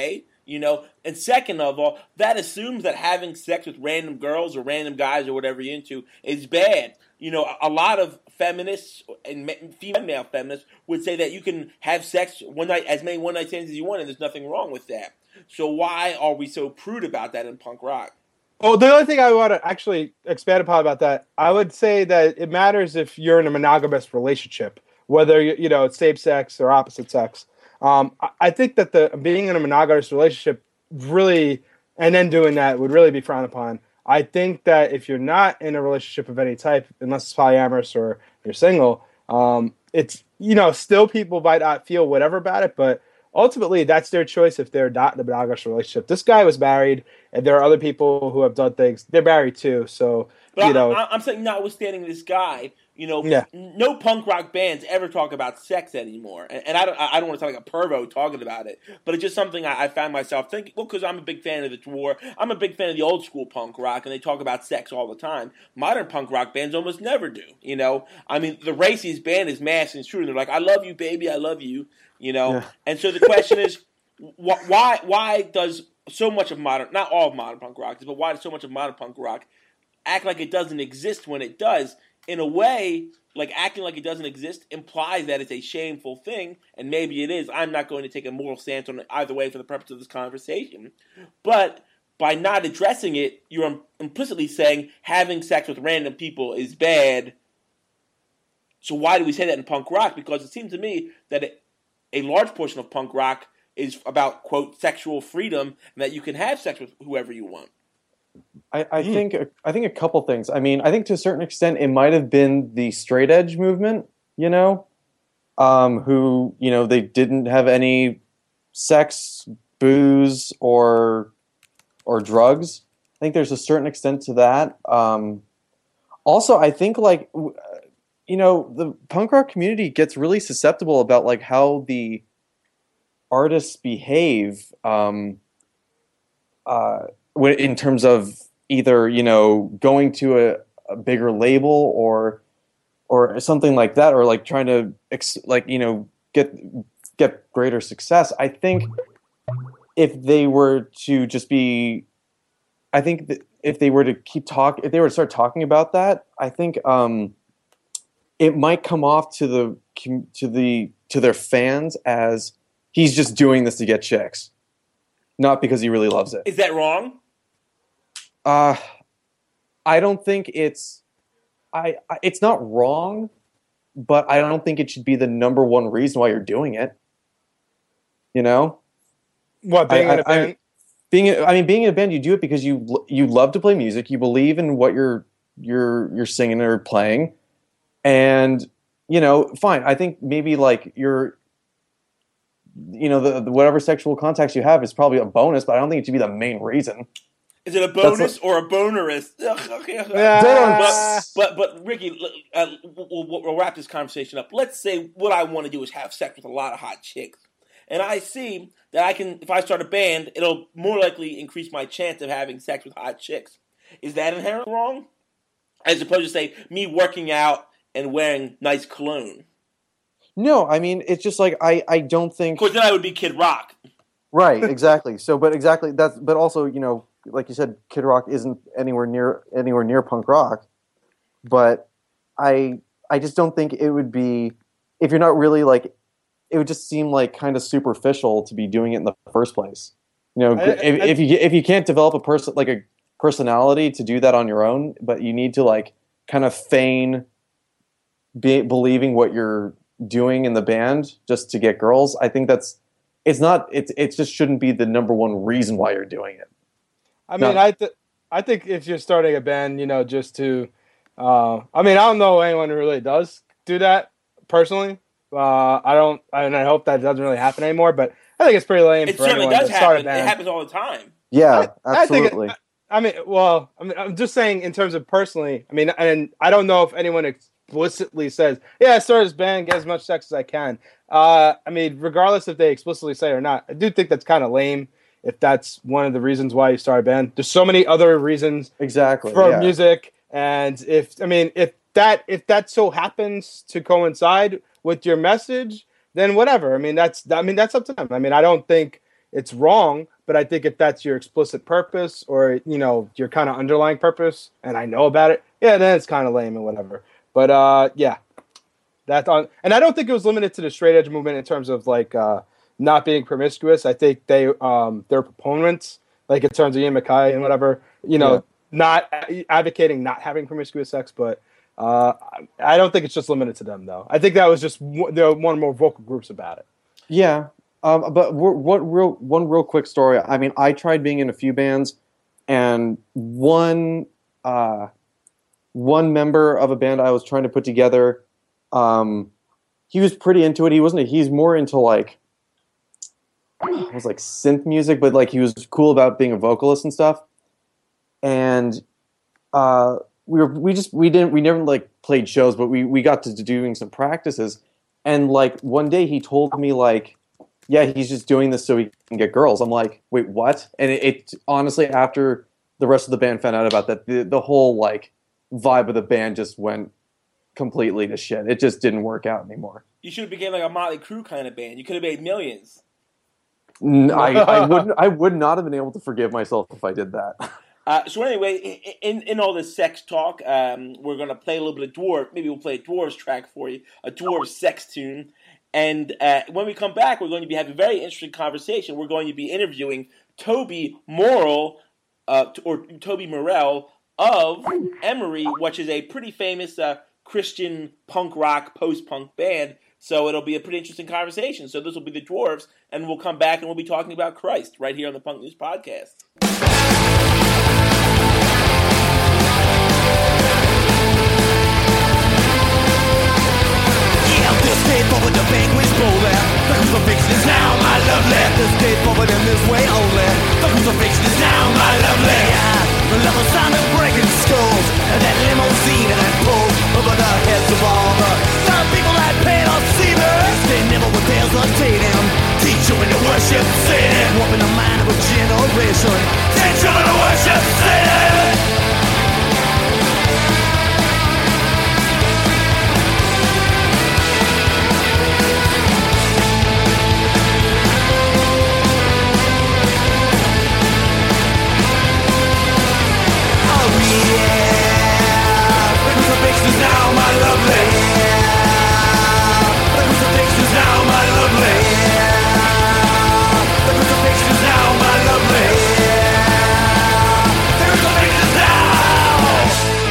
A: You know, and second of all, that assumes that having sex with random girls or random guys or whatever you're into is bad. You know, a lot of feminists and female feminists would say that you can have sex one night, as many one night stands as you want, and there's nothing wrong with that. So why are we so prude about that in punk rock?
C: Well, the only thing I want to actually expand upon about that, I would say that it matters if you're in a monogamous relationship, whether you know it's same sex or opposite sex. Um, I think that the being in a monogamous relationship really, and then doing that would really be frowned upon. I think that if you're not in a relationship of any type, unless it's polyamorous or you're single, um, it's, you know, still people might not feel whatever about it, but ultimately that's their choice if they're not in a monogamous relationship. This guy was married, and there are other people who have done things. They're married too, so,
A: but
C: you know.
A: I, I'm saying notwithstanding this guy, you know,
C: yeah.
A: no punk rock bands ever talk about sex anymore. And, and I don't I don't want to sound like a pervo talking about it, but it's just something I, I found myself thinking, well, because I'm a big fan of the tour. I'm a big fan of the old school punk rock, and they talk about sex all the time. Modern punk rock bands almost never do, you know. I mean, the Racy's band is Mass and True, and they're like, I love you, baby, I love you, you know. Yeah. And so the question is, wh- why why does so much of modern, not all of modern punk rock, but why does so much of modern punk rock act like it doesn't exist when it does? In a way, like acting like it doesn't exist implies that it's a shameful thing, and maybe it is. I'm not going to take a moral stance on it either way for the purpose of this conversation. But by not addressing it, you're implicitly saying having sex with random people is bad. So why do we say that in punk rock? Because it seems to me that it, a large portion of punk rock is about, quote, sexual freedom, and that you can have sex with whoever you want.
B: I, I mm. think I think a couple things. I mean, I think to a certain extent it might have been the straight edge movement, you know, um, who, you know, they didn't have any sex, booze, or or drugs. I think there's a certain extent to that. Um, also, I think like, you know, the punk rock community gets really susceptible about like how the artists behave. Um, uh, in terms of either, you know, going to a, a bigger label or or something like that, or like trying to ex- like, you know, get get greater success. I think if they were to just be, I think that if they were to keep talk, if they were to start talking about that, I think um, it might come off to the to the to their fans as he's just doing this to get chicks, not because he really loves it.
A: Is that wrong?
B: Uh, I don't think it's, I, I, it's not wrong, but I don't think it should be the number one reason why you're doing it. You know?
C: What, being
B: I,
C: in a
B: I,
C: band?
B: I, being, I mean, being in a band, you do it because you you love to play music, you believe in what you're you're you're singing or playing, and you know, fine. I think maybe like you're, you know, the, the whatever sexual contacts you have is probably a bonus, but I don't think it should be the main reason.
A: Is it a bonus or a bonerist?
C: Yeah.
A: But, but but Ricky, uh, we'll, we'll wrap this conversation up. Let's say what I want to do is have sex with a lot of hot chicks, and I see that I can, if I start a band, it'll more likely increase my chance of having sex with hot chicks. Is that inherently wrong? As opposed to say me working out and wearing nice cologne.
B: No, I mean it's just like I, I don't think.
A: Of course, then I would be Kid Rock.
B: Right, exactly. So, but exactly that's. But also, you know, like you said, Kid Rock isn't anywhere near anywhere near punk rock. But I, I just don't think it would be, if you're not really like, it would just seem like kind of superficial to be doing it in the first place. You know, I, if, I, if you if you can't develop a person like a personality to do that on your own, but you need to like kind of feign be, believing what you're doing in the band just to get girls. I think that's it's not it's it just shouldn't be the number one reason why you're doing it.
C: I mean, not, I th- I think if you're starting a band, you know, just to, uh, I mean, I don't know anyone who really does do that personally. Uh, I don't, and I hope that doesn't really happen anymore. But I think it's pretty lame.
A: It
C: for
A: certainly
C: anyone
A: does
C: to start
A: happen.
C: a band.
A: It happens all the time.
B: Yeah,
C: I,
B: absolutely.
C: I, think it, I mean, well, I mean, I'm just saying in terms of personally. I mean, and I don't know if anyone explicitly says, "Yeah, I started this band, get as much sex as I can." Uh, I mean, regardless if they explicitly say it or not, I do think that's kind of lame. If that's one of the reasons why you start a band, there's so many other reasons
B: exactly
C: for
B: yeah.
C: music. And if I mean, if that if that so happens to coincide with your message, then whatever. I mean, that's I mean that's up to them. I mean, I don't think it's wrong, but But I think if that's your explicit purpose or, you know, your kind of underlying purpose, and I know about it, yeah, then it's kind of lame and whatever. But uh, yeah, that's on. And I don't think it was limited to the straight edge movement in terms of like uh, not being promiscuous. I think they um, their proponents, like in terms of Ian MacKaye and whatever, you know, yeah. not advocating not having promiscuous sex, but uh, I don't think it's just limited to them though. I think that was just w- there were one or more vocal groups about it.
B: Yeah. Um, but what real one real quick story. I mean, I tried being in a few bands, and one uh, one member of a band I was trying to put together, um, he was pretty into it. He wasn't. He's more into like it was like synth music, but like he was cool about being a vocalist and stuff. And uh, we were we just we didn't we never like played shows, but we we got to doing some practices. And like one day he told me like. Yeah, he's just doing this so he can get girls. I'm like, wait, what? And it, it honestly, after the rest of the band found out about that, the, the whole like vibe of the band just went completely to shit. It just didn't work out anymore.
A: You should have became like a Motley Crue kind of band. You could have made millions.
B: I, I wouldn't. I would not have been able to forgive myself if I did that.
A: Uh, so anyway, in in all this sex talk, um, we're gonna play a little bit of Dwarf. Maybe we'll play a Dwarves track for you, a Dwarves sex tune. And uh, when we come back, we're going to be having a very interesting conversation. We're going to be interviewing Toby Morrell, uh, or Toby Morrell of Emery, which is a pretty famous uh, Christian punk rock, post-punk band. So it'll be a pretty interesting conversation. So this will be the Dwarves, and we'll come back and we'll be talking about Christ right here on the Punk News Podcast.
D: Stay forward, the banquet's rolling. The crucifixion is now, my lovely. This stay forward in this way only. The crucifixion is now, my lovely. Yeah, the level sound of breaking skulls, and that limousine and that pole over the heads of all the some people that paid off Caesars. They never with tales of Tatum. Teach you to worship Satan. Warping the mind of a generation. Teach you to worship Satan. Now my lovely, the crucifix is now my lovely, the crucifix is now my lovely, the crucifix is now.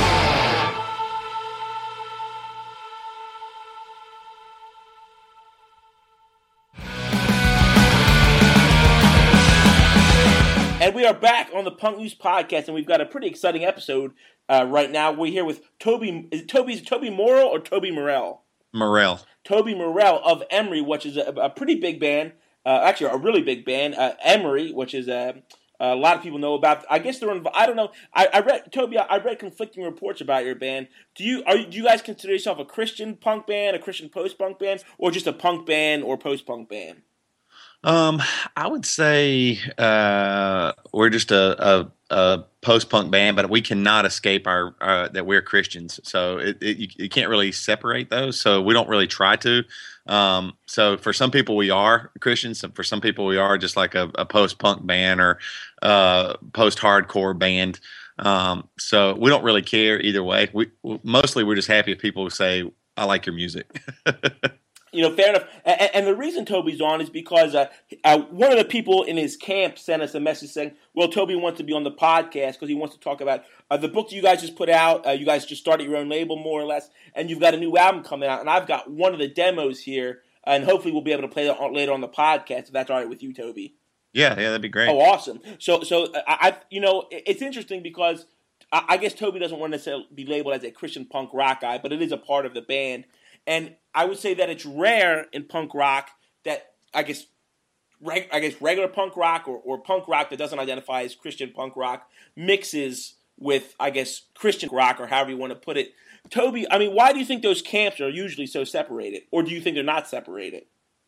A: And we are back on the Punk News Podcast, and we've got a pretty exciting episode. Uh, right now, we're here with Toby. Is it Toby, is it Toby Morrell or Toby Morrell?
E: Morrell.
A: Toby Morrell of Emery, which is a, a pretty big band. Uh, actually, a really big band. Uh, Emery, which is a, a lot of people know about. I guess they're. I don't know. I, I read Toby. I read conflicting reports about your band. Do you are do you guys consider yourself a Christian punk band, a Christian post punk band, or just a punk band or post punk band?
E: Um, I would say uh, we're just a, a, a post-punk band, but we cannot escape our uh, that we're Christians. So it, it, you, you can't really separate those. So we don't really try to. Um, so for some people we are Christians, and for some people we are just like a, a post-punk band or uh, post-hardcore band. Um, so we don't really care either way. We mostly we're just happy if people say, "I like your music."
A: You know, fair enough. And, and the reason Toby's on is because uh, uh, one of the people in his camp sent us a message saying, well, Toby wants to be on the podcast because he wants to talk about uh, the book that you guys just put out. Uh, you guys just started your own label, more or less, and you've got a new album coming out. And I've got one of the demos here, and hopefully we'll be able to play that later on the podcast, if that's all right with you, Toby.
E: Yeah, yeah, that'd be great.
A: Oh, awesome. So, so I, I you know, it's interesting because I, I guess Toby doesn't want to be labeled as a Christian punk rock guy, but it is a part of the band. And I would say that it's rare in punk rock that I guess reg, I guess regular punk rock or, or punk rock that doesn't identify as Christian punk rock mixes with, I guess, Christian rock or however you want to put it. Toby, I mean, why do you think those camps are usually so separated? Or do you think they're not separated?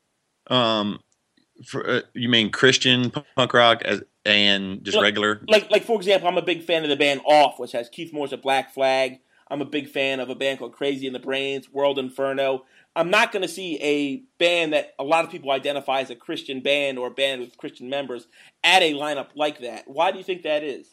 E: Um, for, uh, you mean Christian punk rock as, and just
A: like,
E: regular?
A: Like, like, for example, I'm a big fan of the band Off, which has Keith Moore's A Black Flag. I'm a big fan of a band called Crazy in the Brains, World Inferno. I'm not going to see a band that a lot of people identify as a Christian band or a band with Christian members at a lineup like that. Why do you think that is?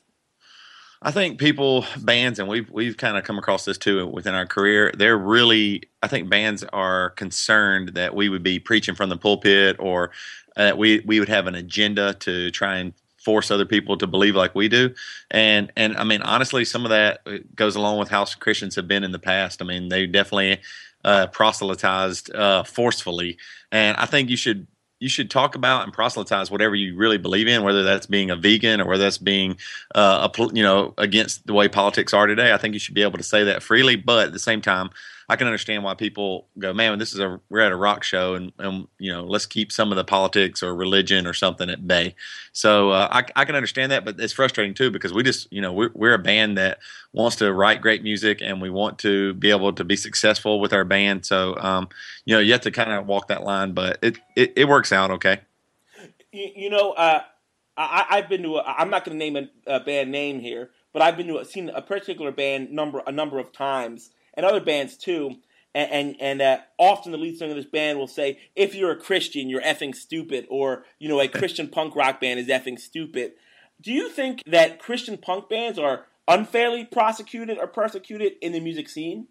E: I think people, bands, and we've we've kind of come across this too within our career. They're really, I think bands are concerned that we would be preaching from the pulpit, or uh, we we would have an agenda to try and force other people to believe like we do. And and I mean, honestly, some of that goes along with how Christians have been in the past. I mean, they definitely uh, proselytized uh, forcefully, and I think you should. You should talk about and proselytize whatever you really believe in, whether that's being a vegan or whether that's being, uh, a, you know, against the way politics are today. I think you should be able to say that freely, but at the same time, I can understand why people go, man, this is a we're at a rock show, and, and you know, let's keep some of the politics or religion or something at bay. So uh, I, I can understand that, but it's frustrating too because we just, you know, we're, we're a band that wants to write great music and we want to be able to be successful with our band. So um, you know, you have to kind of walk that line, but it it, it works out okay.
A: You, you know, uh, I, I've been to. A, I'm not going to name a, a band name here, but I've been to a, seen a particular band number a number of times. And other bands too, and and, and uh, often the lead singer of this band will say, "If you're a Christian, you're effing stupid," or you know, a Christian punk rock band is effing stupid. Do you think that Christian punk bands are unfairly prosecuted or persecuted in the music scene?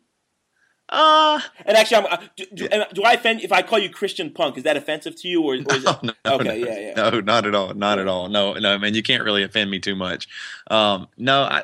E: Uh,
A: and actually, I'm, uh, do, do, yeah. do I offend if I call you Christian punk? Is that offensive to you, or, or is
E: no,
A: it,
E: no,
A: okay,
E: no,
A: yeah, yeah,
E: no, not at all, not yeah. at all. No, no, man, you can't really offend me too much. Um, no, I.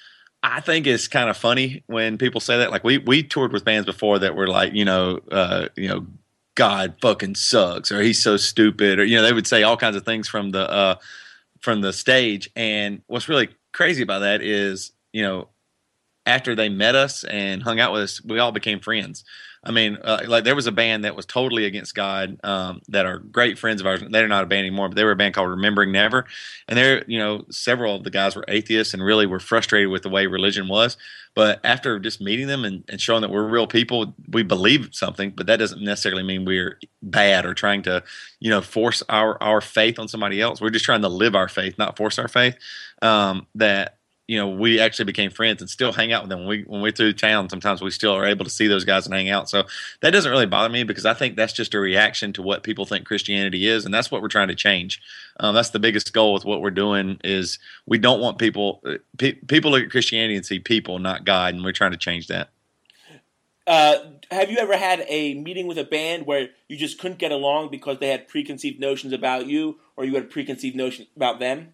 E: I think it's kind of funny when people say that. Like we we toured with bands before that were like, you know, uh, you know, God fucking sucks, or he's so stupid, or you know, they would say all kinds of things from the uh, from the stage. And what's really crazy about that is, you know, after they met us and hung out with us, we all became friends. I mean, uh, like there was a band that was totally against God um, that are great friends of ours. They're not a band anymore, but they were a band called Remembering Never. And they're, you know, several of the guys were atheists and really were frustrated with the way religion was. But after just meeting them and, and showing that we're real people, we believe something, but that doesn't necessarily mean we're bad or trying to, you know, force our, our faith on somebody else. We're just trying to live our faith, not force our faith. Um, that, you know, we actually became friends and still hang out with them. When, we, when we're through town, sometimes we still are able to see those guys and hang out. So that doesn't really bother me because I think that's just a reaction to what people think Christianity is, and that's what we're trying to change. Um, that's the biggest goal with what we're doing is we don't want people pe- – people look at Christianity and see people, not God, and we're trying to change that.
A: Uh, have you ever had a meeting with a band where you just couldn't get along because they had preconceived notions about you or you had preconceived notions about them?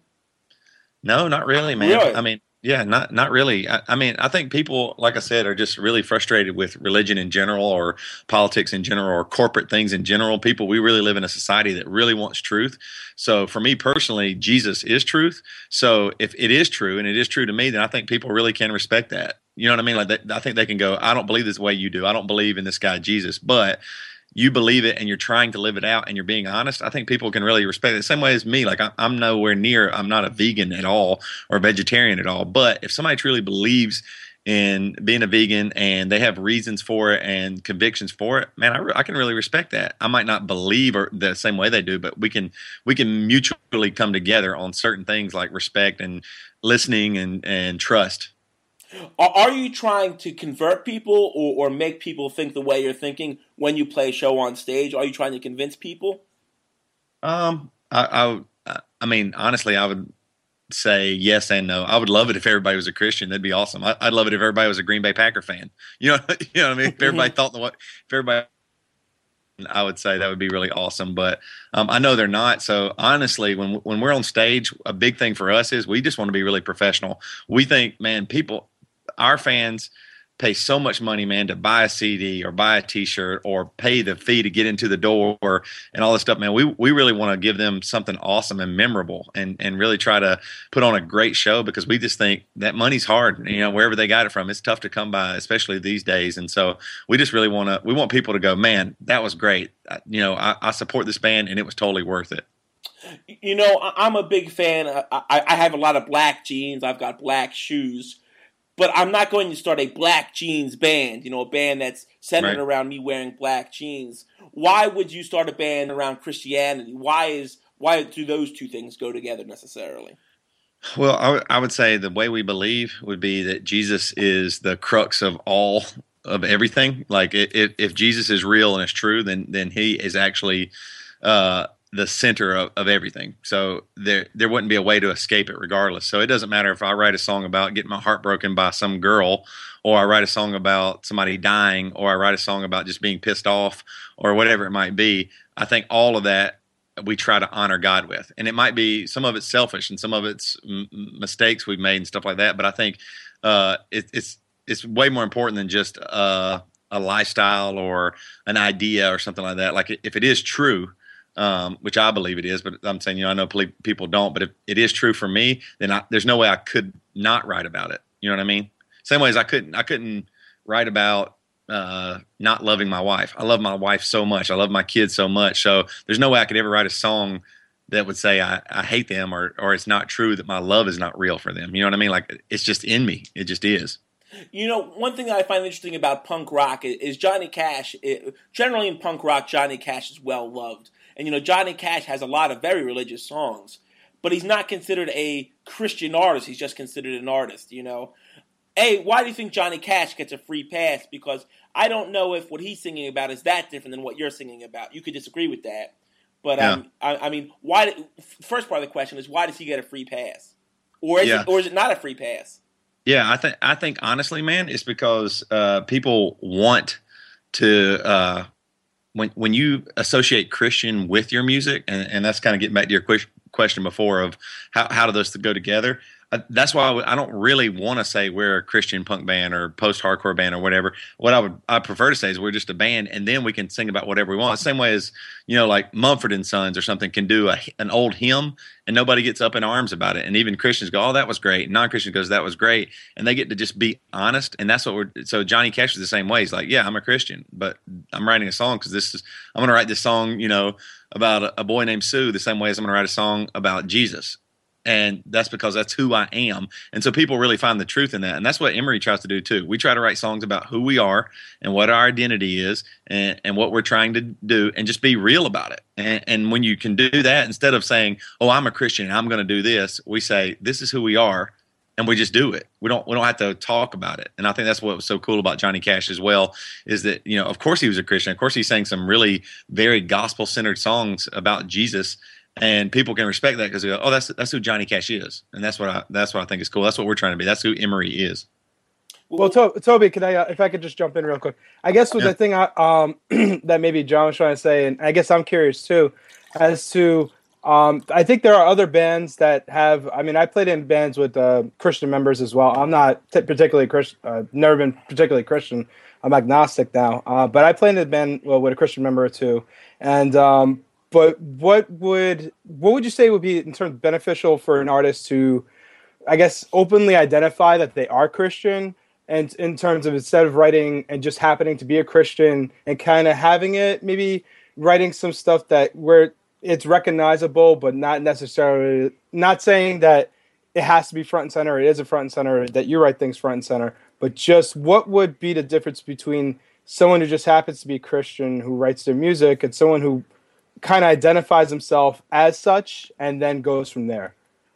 E: No, not really, man.
A: Really?
E: I mean – Yeah, not not really. I, I mean, I think people, like I said, are just really frustrated with religion in general or politics in general or corporate things in general. People, we really live in a society that really wants truth. So for me personally, Jesus is truth. So if it is true and it is true to me, then I think people really can respect that. You know what I mean? Like they, I think they can go, I don't believe this way you do. I don't believe in this guy, Jesus, but you believe it and you're trying to live it out and you're being honest, I think people can really respect it. The same way as me, like I'm nowhere near, I'm not a vegan at all or a vegetarian at all. But if somebody truly believes in being a vegan and they have reasons for it and convictions for it, man, I, I can really respect that. I might not believe or the same way they do, but we can we can mutually come together on certain things like respect and listening and, and trust.
A: Are you trying to convert people or, or make people think the way you're thinking when you play a show on stage? Are you trying to convince people?
E: Um, I, I, I mean, honestly, I would say yes and no. I would love it if everybody was a Christian. That'd be awesome. I, I'd love it if everybody was a Green Bay Packer fan. You know, you know what I mean? If everybody thought the what, if everybody, I would say that would be really awesome. But um, I know they're not. So honestly, when when we're on stage, a big thing for us is we just want to be really professional. We think, man, people. Our fans pay so much money, man, to buy a C D or buy a T-shirt or pay the fee to get into the door and all this stuff, man. We we really want to give them something awesome and memorable and, and really try to put on a great show because we just think that money's hard. You know, wherever they got it from, it's tough to come by, especially these days. And so we just really want to – we want people to go, man, that was great. You know, I, I support this band and it was totally worth it.
A: You know, I'm a big fan. I, I have a lot of black jeans. I've got black shoes. But I'm not going to start a black jeans band, you know, a band that's centered right. around me wearing black jeans. Why would you start a band around Christianity? Why is why do those two things go together necessarily?
E: Well, I, w- I would say the way we believe would be that Jesus is the crux of all of everything. Like if, if Jesus is real and is true, then then he is actually uh, the center of, of everything. So there there wouldn't be a way to escape it regardless. So it doesn't matter if I write a song about getting my heart broken by some girl, or I write a song about somebody dying, or I write a song about just being pissed off, or whatever it might be. I think all of that we try to honor God with. And it might be some of it's selfish and some of it's m- mistakes we've made and stuff like that. But I think uh, it, it's it's way more important than just uh, a lifestyle or an idea or something like that. Like if it is true, um, which I believe it is, but I'm saying, you know, I know people don't, but if it is true for me, then I, there's no way I could not write about it. You know what I mean? Same way as I couldn't, I couldn't write about uh not loving my wife. I love my wife so much. I love my kids so much. So there's no way I could ever write a song that would say I, I hate them or or it's not true that my love is not real for them. You know what I mean? Like it's just in me. It just is.
A: You know, one thing that I find interesting about punk rock is, is Johnny Cash. It, generally in punk rock, Johnny Cash is well loved. And, you know, Johnny Cash has a lot of very religious songs. But he's not considered a Christian artist. He's just considered an artist, you know. A, why do you think Johnny Cash gets a free pass? Because I don't know if what he's singing about is that different than what you're singing about. You could disagree with that. But,
E: yeah.
A: um, I, I mean, why? First part of the question is, why does he get a free pass? Or is, yeah. it, or is it not a free pass?
E: Yeah, I think, I think honestly, man, it's because uh, people want to uh, – when when you associate Christian with your music, and, and that's kind of getting back to your question, question before of how, how do those go together – that's why I don't really want to say we're a Christian punk band or post-hardcore band or whatever. What I would I prefer to say is we're just a band, and then we can sing about whatever we want. Same way as, you know, like Mumford and Sons or something can do a, an old hymn, and nobody gets up in arms about it. And even Christians go, "Oh, that was great." Non-Christian goes, "That was great," and they get to just be honest. And that's what we're. So Johnny Cash is the same way. He's like, "Yeah, I'm a Christian, but I'm writing a song because this is. I'm going to write this song, you know, about a, a boy named Sue, the same way as I'm going to write a song about Jesus." And that's because that's who I am. And so people really find the truth in that. And that's what Emery tries to do too. We try to write songs about who we are and what our identity is and, and what we're trying to do and just be real about it. And, and when you can do that, instead of saying, "Oh, I'm a Christian and I'm going to do this," we say, "This is who we are." And we just do it. We don't, we don't have to talk about it. And I think that's what was so cool about Johnny Cash as well, is that, you know, of course he was a Christian. Of course he sang some really very gospel centered songs about Jesus. And people can respect that because they go, "Oh, that's that's who Johnny Cash is," and that's what I that's what I think is cool. That's what we're trying to be. That's who Emery is.
C: Well, to- Toby, can I, uh, if I could just jump in real quick? I guess with yeah. the thing I, um, that maybe John was trying to say, and I guess I'm curious too, as to um, I think there are other bands that have. I mean, I played in bands with uh, Christian members as well. I'm not t- particularly Christian. Uh, never been particularly Christian. I'm agnostic now, uh, but I played in a band well, with a Christian member or two, and. Um, But what would what would you say would be in terms of beneficial for an artist to, I guess, openly identify that they are Christian, and in terms of instead of writing and just happening to be a Christian and kind of having it, maybe writing some stuff that where it's recognizable, but not necessarily, not saying that it has to be front and center. It is a front and center that you write things front and center, but just what would be the difference between someone who just happens to be a Christian who writes their music and someone who kind of identifies himself as such and then goes from there?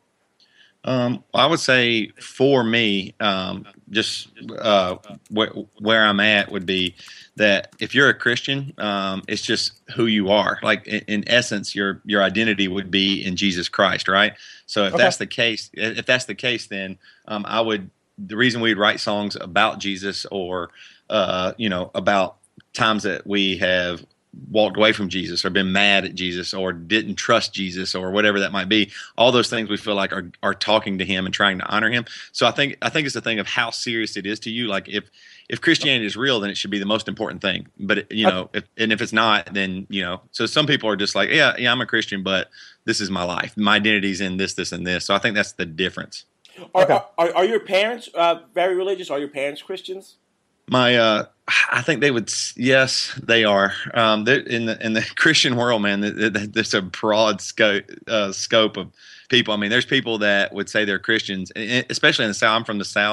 E: Um, I would say for me, um, just uh, wh- where I'm at would be that if you're a Christian, um, it's just who you are. Like in, in essence, your your identity would be in Jesus Christ, right? So if okay. that's the case, if that's the case, then um, I would. The reason we'd write songs about Jesus or uh, you know about times that we have walked away from Jesus or been mad at Jesus or didn't trust Jesus or whatever that might be, all those things we feel like are are talking to him and trying to honor him. So I think I think it's a thing of how serious it is to you. Like if if Christianity is real, then it should be the most important thing. But you know, if, and if it's not, then you know. So some people are just like, yeah, yeah, I'm a Christian, but this is my life. My identity's in this, this, and this. So I think that's the difference.
A: Are okay. are, are your parents uh, very religious? Are your parents Christians?
E: My, uh, I think they would. Yes, they are. Um, in the in the Christian world, man, there's a broad scope uh, scope of people. I mean, there's people that would say they're Christians, especially in the South. I'm from the South,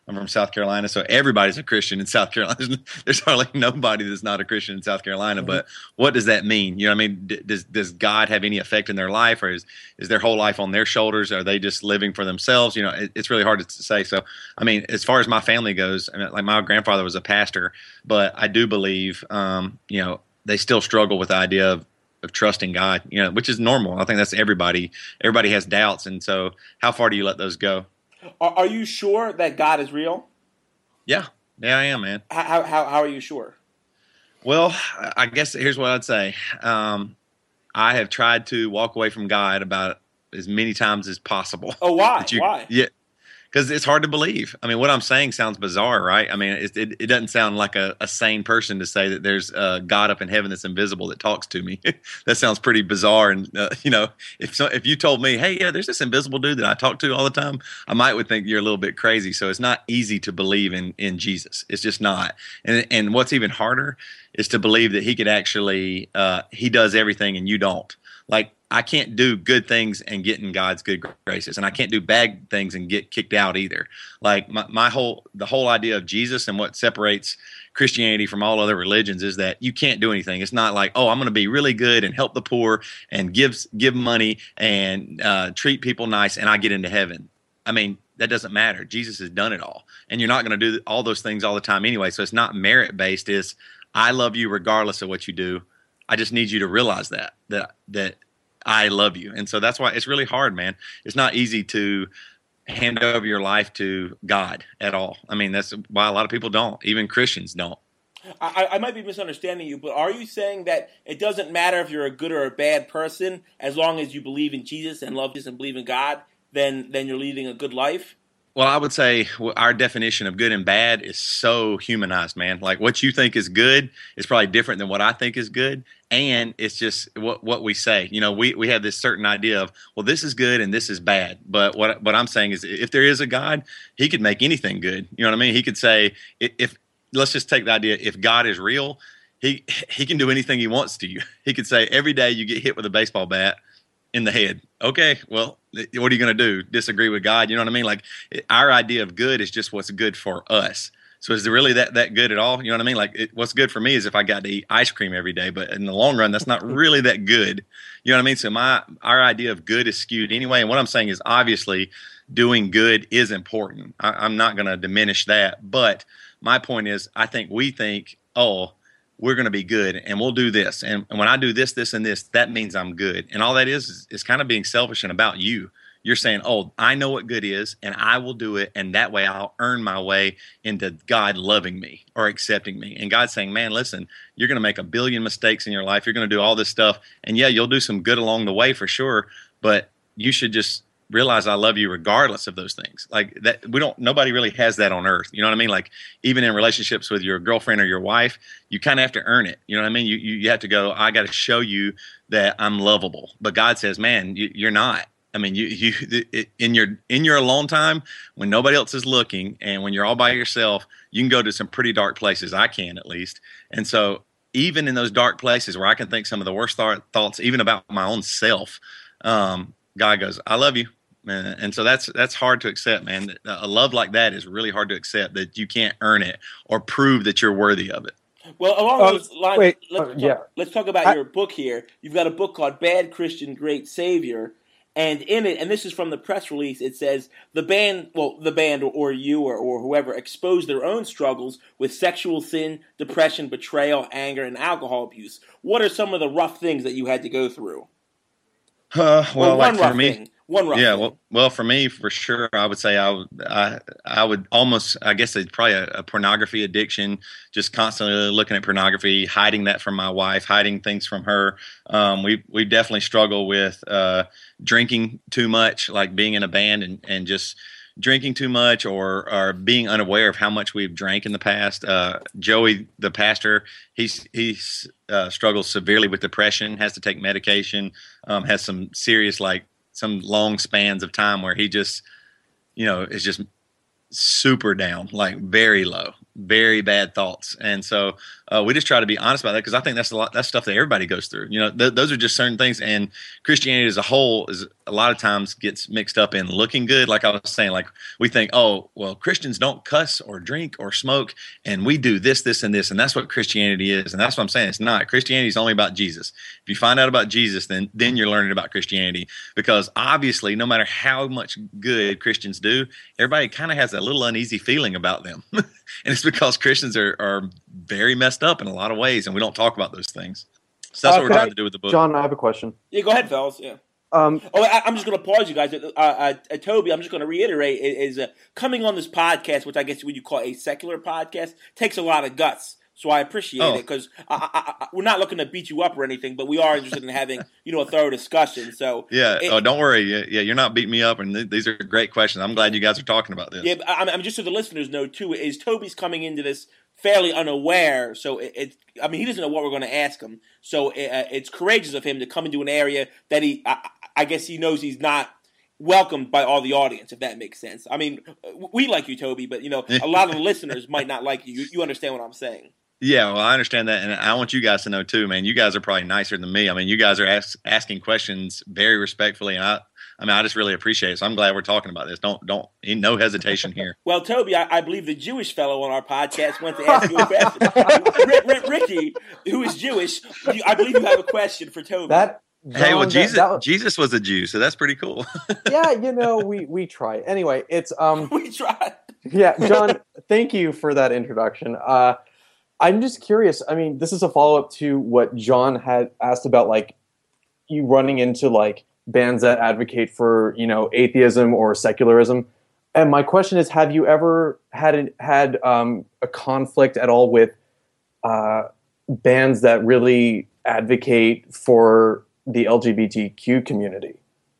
E: I'm from South Carolina, so everybody's a Christian in South Carolina. There's, there's hardly nobody that's not a Christian in South Carolina. Mm-hmm. But what does that mean? You know what I mean? D- does does God have any effect in their life, or is is their whole life on their shoulders? Are they just living for themselves? You know, it, it's really hard to say. So, I mean, as far as my family goes, I mean, like my grandfather was a pastor, but I do believe, um, you know, they still struggle with the idea of of trusting God, you know, which is normal. I think that's everybody. Everybody has doubts, and so how far do you let those go?
A: Are, are you sure that God is real?
E: Yeah, yeah, I am, man.
A: How how how are you sure?
E: Well, I guess here's what I'd say. Um, I have tried to walk away from God about as many times as possible.
A: Oh, why?
E: You,
A: why?
E: Yeah. Because it's hard to believe. I mean, what I'm saying sounds bizarre, right? I mean, it it, it doesn't sound like a, a sane person to say that there's a God up in heaven that's invisible that talks to me. That sounds pretty bizarre. And uh, you know, if so, if you told me, hey, yeah, there's this invisible dude that I talk to all the time, I might would think you're a little bit crazy. So it's not easy to believe in in Jesus. It's just not. And and what's even harder is to believe that he could actually uh, he does everything and you don't. Like, I can't do good things and get in God's good graces, and I can't do bad things and get kicked out either. Like my, my whole, the whole idea of Jesus and what separates Christianity from all other religions is that you can't do anything. It's not like, oh, I'm going to be really good and help the poor and give give money and uh, treat people nice, and I get into heaven. I mean, that doesn't matter. Jesus has done it all, and you're not going to do all those things all the time anyway. So it's not merit based. It's I love you regardless of what you do. I just need you to realize that, that, that I love you. And so that's why it's really hard, man. It's not easy to hand over your life to God at all. I mean, that's why a lot of people don't. Even Christians don't.
A: I, I might be misunderstanding you, but are you saying that it doesn't matter if you're a good or a bad person, as long as you believe in Jesus and love Jesus and believe in God, then, then you're leading a good life?
E: Well, I would say our definition of good and bad is so humanized, man. Like what you think is good is probably different than what I think is good. And it's just what what we say. You know, we, we have this certain idea of, well, this is good and this is bad. But what what I'm saying is if there is a God, he could make anything good. You know what I mean? He could say, if, if let's just take the idea, if God is real, he he can do anything he wants to you. He could say every day you get hit with a baseball bat in the head. Okay, well, what are you going to do? Disagree with God? You know what I mean? Like our idea of good is just what's good for us. So is it really that, that good at all? You know what I mean? Like it, what's good for me is if I got to eat ice cream every day, but in the long run, that's not really that good. You know what I mean? So my our idea of good is skewed anyway. And what I'm saying is obviously doing good is important. I, I'm not going to diminish that. But my point is I think we think, oh, we're going to be good and we'll do this. And, and when I do this, this, and this, that means I'm good. And all that is, is is kind of being selfish and about you. You're saying, oh, I know what good is and I will do it. And that way I'll earn my way into God loving me or accepting me. And God's saying, man, listen, you're going to make a billion mistakes in your life. You're going to do all this stuff. And yeah, you'll do some good along the way for sure. But you should just realize I love you regardless of those things. Like that, we don't, nobody really has that on earth. You know what I mean? Like even in relationships with your girlfriend or your wife, you kind of have to earn it. You know what I mean? You, you, you have to go, I got to show you that I'm lovable. But God says, man, you, you're not. I mean, you, you, in your, in your alone time when nobody else is looking and when you're all by yourself, you can go to some pretty dark places. I can, at least. And so even in those dark places where I can think some of the worst th- thoughts, even about my own self, um, God goes, I love you. And so that's that's hard to accept, man. A love like that is really hard to accept, that you can't earn it or prove that you're worthy of it.
A: Well, along
C: uh,
A: those lines,
C: wait,
A: let's,
C: uh,
A: talk,
C: yeah.
A: let's talk about
C: I,
A: your book here. You've got a book called Bad Christian, Great Savior. And in it, and this is from the press release, it says the band, well, the band or, or you or, or whoever exposed their own struggles with sexual sin, depression, betrayal, anger, and alcohol abuse. What are some of the rough things that you had to go through?
E: Uh, well,
A: well one
E: like
A: rough
E: for me,
A: thing. One rough
E: yeah,
A: thing.
E: well, well, for me, for sure, I would say I would, I, I would almost, I guess it's probably a, a pornography addiction, just constantly looking at pornography, hiding that from my wife, hiding things from her. Um, we, we definitely struggle with, uh, drinking too much, like being in a band and, and just drinking too much or, or being unaware of how much we've drank in the past. Uh, Joey, the pastor, he's, he's, uh, struggles severely with depression, has to take medication, um, has some serious, like, some long spans of time where he just, you know, is just super down, like very low. very bad thoughts. And so uh, we just try to be honest about that, because I think that's a lot, that's stuff that everybody goes through. You know, th- those are just certain things. And Christianity as a whole is a lot of times gets mixed up in looking good. Like I was saying, like we think, oh, well, Christians don't cuss or drink or smoke, and we do this, this, and this, and that's what Christianity is. And that's what I'm saying. It's not. Christianity is only about Jesus. If you find out about Jesus, then then you're learning about Christianity, because obviously, no matter how much good Christians do, everybody kind of has a little uneasy feeling about them. And it's because Christians are, are very messed up in a lot of ways, and we don't talk about those things. So that's
B: Uh,
E: what we're
B: could
E: trying
B: I-
E: to do with the book.
B: John, I have a question.
A: Yeah, go ahead, fellas. Yeah.
B: Um,
A: Oh, I, I'm just going to pause you guys. Uh, uh, uh, Toby, I'm just going to reiterate: is, is uh, coming on this podcast, which I guess what you call a secular podcast, takes a lot of guts. So I appreciate
E: Oh.
A: it, because I, I, I, we're not looking to beat you up or anything, but we are interested in having, you know, a thorough discussion. So
E: Yeah.
A: it-
E: Oh, don't worry. Yeah, yeah, you're not beating me up, and th- these are great questions. I'm glad you guys are talking about this.
A: yeah, I, I'm just so the listeners know too. Is Toby's coming into this fairly unaware? So it, it I mean, he doesn't know what we're going to ask him. So it, uh, it's courageous of him to come into an area that he, I, I guess, he knows he's not welcomed by all the audience, if that makes sense. I mean, we like you, Toby, but you know, a lot of the listeners might not like you. You, you understand what I'm saying?
E: Yeah, well, I understand that, and I want you guys to know too, man. You guys are probably nicer than me. I mean, you guys are ask, asking questions very respectfully, and I, I mean, I just really appreciate it. So I'm glad we're talking about this. Don't, don't, no hesitation here.
A: Well, Toby, I, I believe the Jewish fellow on our podcast went to ask you a question. Rick, Rick, Ricky, who is Jewish, you, I believe you have a question for Toby.
B: that.
E: Hey, well,
B: John, that-
E: Jesus,
B: that was-
E: Jesus was a Jew, so that's pretty cool.
B: yeah, you know, we we try. Anyway, it's um.
A: we tried.
B: Yeah, John, thank you for that introduction. Uh, I'm just curious. I mean, this is a follow up to what John had asked about, like you running into like bands that advocate for, you know, atheism or secularism. And my question is, have you ever had an, had um, a conflict at all with uh, bands that really advocate for the L G B T Q community?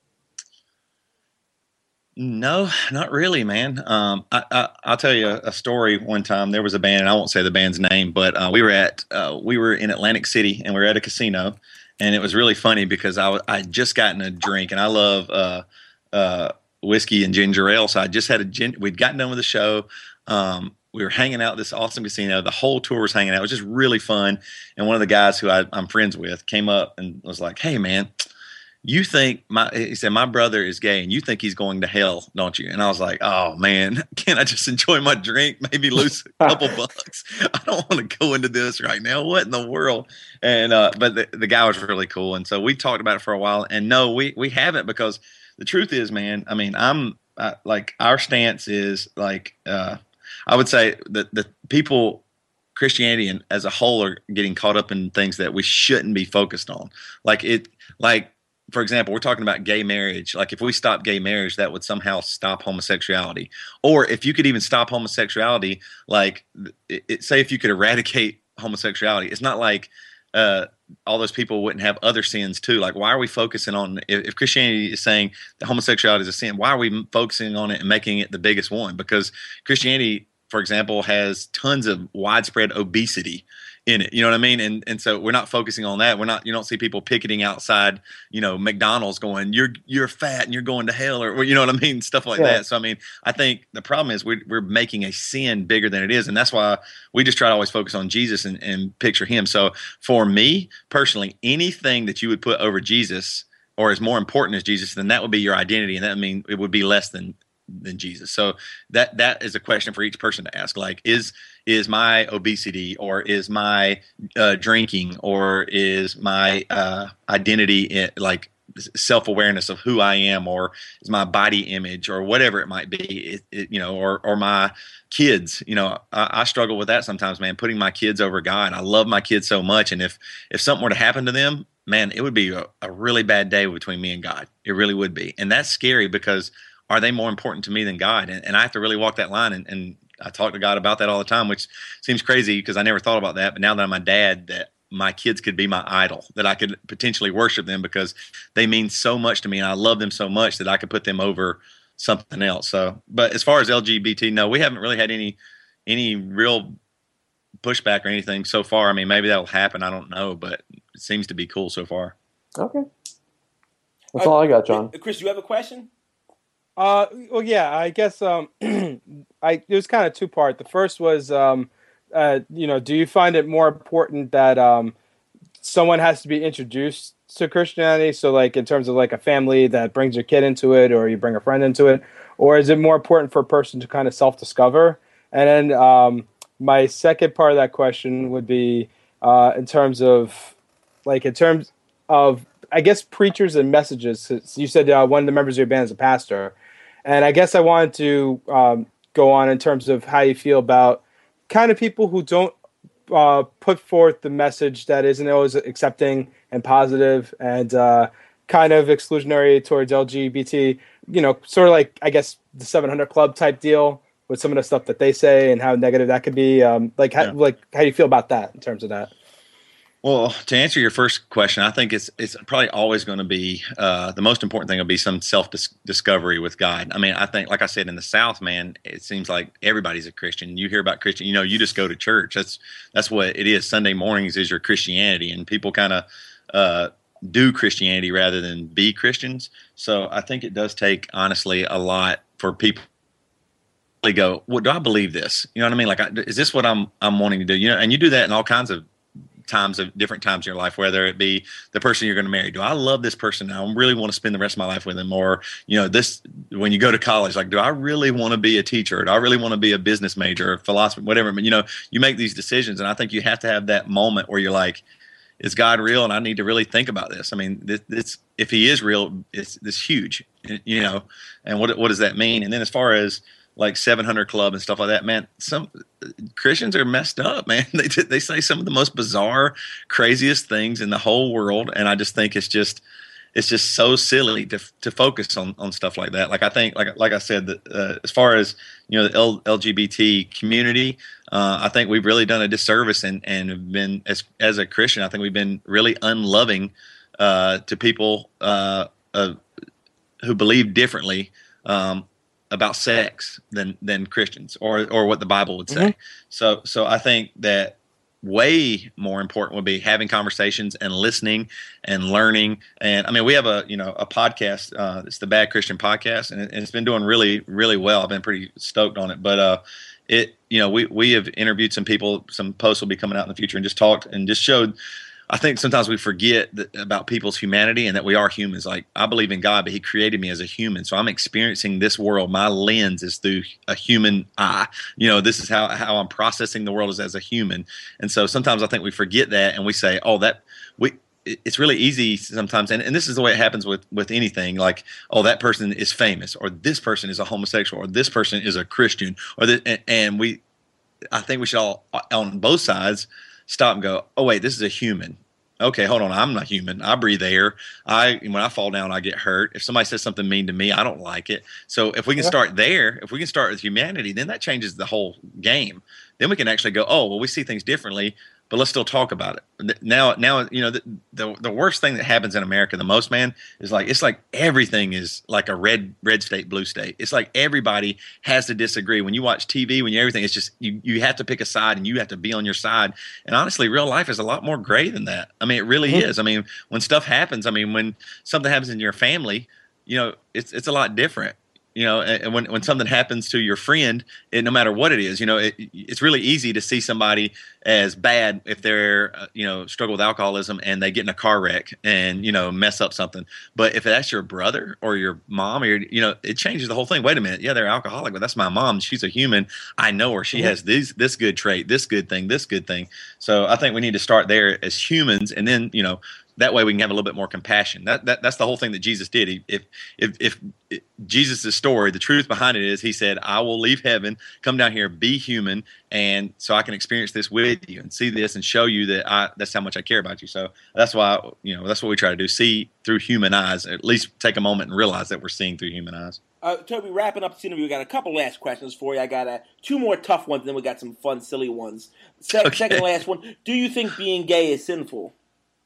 E: No, not really, man. Um, I, I, I'll tell you a, a story. One time, there was a band, and I won't say the band's name, but uh, we were at uh, we were in Atlantic City, and we were at a casino, and it was really funny because I I had just gotten a drink, and I love uh, uh, whiskey and ginger ale, so I just had a gin. We'd gotten done with the show. Um, we were hanging out at this awesome casino. The whole tour was hanging out. It was just really fun. And one of the guys who I, I'm friends with came up and was like, "Hey, man. You think my," he said, "my brother is gay, and you think he's going to hell, don't you?" And I was like, "Oh man, can't I just enjoy my drink? Maybe lose a couple bucks? I don't want to go into this right now. What in the world?" And uh, but the, the guy was really cool, and so we talked about it for a while. And no, we we haven't, because the truth is, man. I mean, I'm I, like our stance is like uh, I would say that the people. Christianity and as a whole are getting caught up in things that we shouldn't be focused on. Like it, like. For example, we're talking about gay marriage. Like if we stop gay marriage, that would somehow stop homosexuality. Or if you could even stop homosexuality, like it, it, say if you could eradicate homosexuality, it's not like uh, all those people wouldn't have other sins too. Like why are we focusing on, if, if Christianity is saying that homosexuality is a sin, why are we focusing on it and making it the biggest one? Because Christianity, for example, has tons of widespread obesity in it. You know what I mean? And and so we're not focusing on that. We're not, you don't see people picketing outside, you know, McDonald's going, you're you're fat and you're going to hell, or you know what I mean? Stuff like
B: Yeah.
E: that. So I mean, I think the problem is we're we're making a sin bigger than it is. And that's why we just try to always focus on Jesus and, and picture him. So for me personally, anything that you would put over Jesus or is more important as Jesus, then that would be your identity. And that would mean it would be less than than Jesus. So that that is a question for each person to ask. Like, is is my obesity, or is my uh, drinking, or is my uh, identity in, like self-awareness of who I am, or is my body image, or whatever it might be, it, it, you know, or or my kids. You know, I, I struggle with that sometimes, man. Putting my kids over God. I love my kids so much, and if if something were to happen to them, man, it would be a, a really bad day between me and God. It really would be, and that's scary because. Are they more important to me than God? And, and I have to really walk that line. And, and I talk to God about that all the time, which seems crazy because I never thought about that. But now that I'm a dad, that my kids could be my idol, that I could potentially worship them because they mean so much to me. And I love them so much that I could put them over something else. So, but as far as L G B T, no, we haven't really had any, any real pushback or anything so far. I mean, maybe that'll happen. I don't know, but it seems to be cool so far.
B: Okay. That's uh, all I got, John.
A: Chris, you have a question?
C: Uh, well, yeah, I guess um, I it was kind of two part. The first was, um, uh, you know, do you find it more important that um, someone has to be introduced to Christianity? So, like, in terms of like a family that brings your kid into it, or you bring a friend into it, or is it more important for a person to kind of self discover? And then um, my second part of that question would be uh, in terms of, like, in terms of, I guess, preachers and messages. So you said uh, one of the members of your band is a pastor. And I guess I wanted to um, go on in terms of how you feel about kind of people who don't uh, put forth the message that isn't always accepting and positive and uh, kind of exclusionary towards L G B T, you know, sort of like, I guess, the seven hundred Club type deal with some of the stuff that they say and how negative that could be. Um, like, how, yeah. like, how do you feel about that in terms of that?
E: Well, to answer your first question, I think it's it's probably always going to be uh, the most important thing will be some self discovery with God. I mean, I think, like I said, in the South, man, it seems like everybody's a Christian. You hear about Christian, you know, you just go to church. That's that's what it is. Sunday mornings is your Christianity, and people kind of uh, do Christianity rather than be Christians. So I think it does take, honestly, a lot for people to go, well, do I believe this? You know what I mean? Like, is this what I'm I'm wanting to do? You know, and you do that in all kinds of times of different times in your life, whether it be the person you're going to marry. Do I love this person? I really want to spend the rest of my life with them. Or, you know, this, when you go to college, like, do I really want to be a teacher? Do I really want to be a business major or philosophy, whatever? But, you know, you make these decisions. And I think you have to have that moment where you're like, is God real? And I need to really think about this. I mean, this, this if he is real, it's this huge, you know, and what, what does that mean? And then as far as like seven hundred Club and stuff like that, man, some Christians are messed up, man. They they say some of the most bizarre, craziest things in the whole world, and I just think it's just it's just so silly to to focus on, on stuff like that. Like I think, like like I said, that uh, as far as you know, the L, L G B T community, uh, I think we've really done a disservice and and have been as as a Christian, I think we've been really unloving uh, to people uh, uh, who believe differently. Um, about sex than than Christians or or what the Bible would say. Mm-hmm. So so I think that way more important would be having conversations and listening and learning. And I mean, we have a you know a podcast. Uh, it's the Bad Christian Podcast, and, it, and it's been doing really really well. I've been pretty stoked on it. But uh, it you know we we have interviewed some people. Some posts will be coming out in the future, and just talked and just showed. I think sometimes we forget that, about people's humanity and that we are humans. Like, I believe in God, but he created me as a human. So I'm experiencing this world. My lens is through a human eye. You know, this is how, how I'm processing the world as, as a human. And so sometimes I think we forget that and we say, oh, that we, it's really easy sometimes. And, and this is the way it happens with, with anything. Like, oh, that person is famous, or this person is a homosexual, or this person is a Christian, or the, and, and we, I think we should all on both sides stop and go, oh, wait, this is a human. Okay, hold on. I'm not human. I breathe air. I when I fall down, I get hurt. If somebody says something mean to me, I don't like it. So if we can start there, if we can start with humanity, then that changes the whole game. Then we can actually go, oh, well, we see things differently, but let's still talk about it. Now, now you know, the, the the worst thing that happens in America the most, man, is like it's like everything is like a red red state, blue state. It's like everybody has to disagree. When you watch T V, when you everything, it's just you you have to pick a side and you have to be on your side. And honestly, real life is a lot more gray than that. I mean, it really mm-hmm. is. I mean, when stuff happens, I mean, when something happens in your family, you know, it's it's a lot different. You know, and when when something happens to your friend, it, no matter what it is, you know, it, it's really easy to see somebody as bad if they're, uh, you know, struggle with alcoholism and they get in a car wreck and, you know, mess up something. But if that's your brother or your mom, or your, you know, it changes the whole thing. Wait a minute. Yeah, they're alcoholic, but that's my mom. She's a human. I know her. She mm-hmm. has these, this good trait, this good thing, this good thing. So I think we need to start there as humans, and then, you know, that way we can have a little bit more compassion. That, that that's the whole thing that Jesus did. He, if if if, if Jesus' story, the truth behind it is, he said, "I will leave heaven, come down here, be human, and so I can experience this with you and see this and show you that I that's how much I care about you." So that's why you know that's what we try to do: see through human eyes. At least take a moment and realize that we're seeing through human eyes.
A: Uh, Toby, wrapping up this interview, we got a couple last questions for you. I got uh, two more tough ones, and then we got some fun, silly ones. Se- okay. Second last one: do you think being gay is sinful?